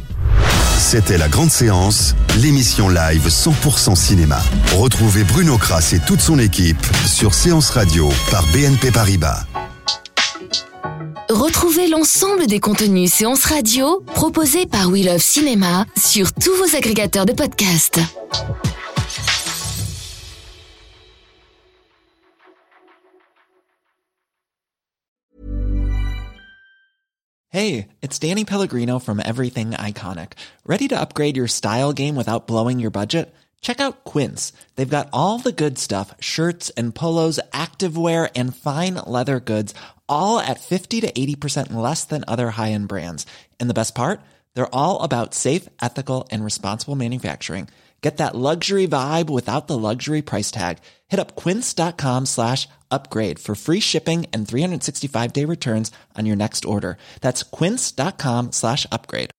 C'était La Grande Séance, l'émission live cent pour cent cinéma. Retrouvez Bruno Kras et toute son équipe sur Séance Radio par B N P Paribas. Retrouvez l'ensemble des contenus Séance Radio proposés par We Love Cinéma sur tous vos agrégateurs de podcasts. Hey, it's Danny Pellegrino from Everything Iconic. Ready to upgrade your style game without blowing your budget? Check out Quince. They've got all the good stuff, shirts and polos, activewear, and fine leather goods, all at fifty to eighty percent less than other high-end brands. And the best part? They're all about safe, ethical, and responsible manufacturing. Get that luxury vibe without the luxury price tag. Hit up quince.com slash upgrade for free shipping and three sixty-five day returns on your next order. That's quince.com slash upgrade.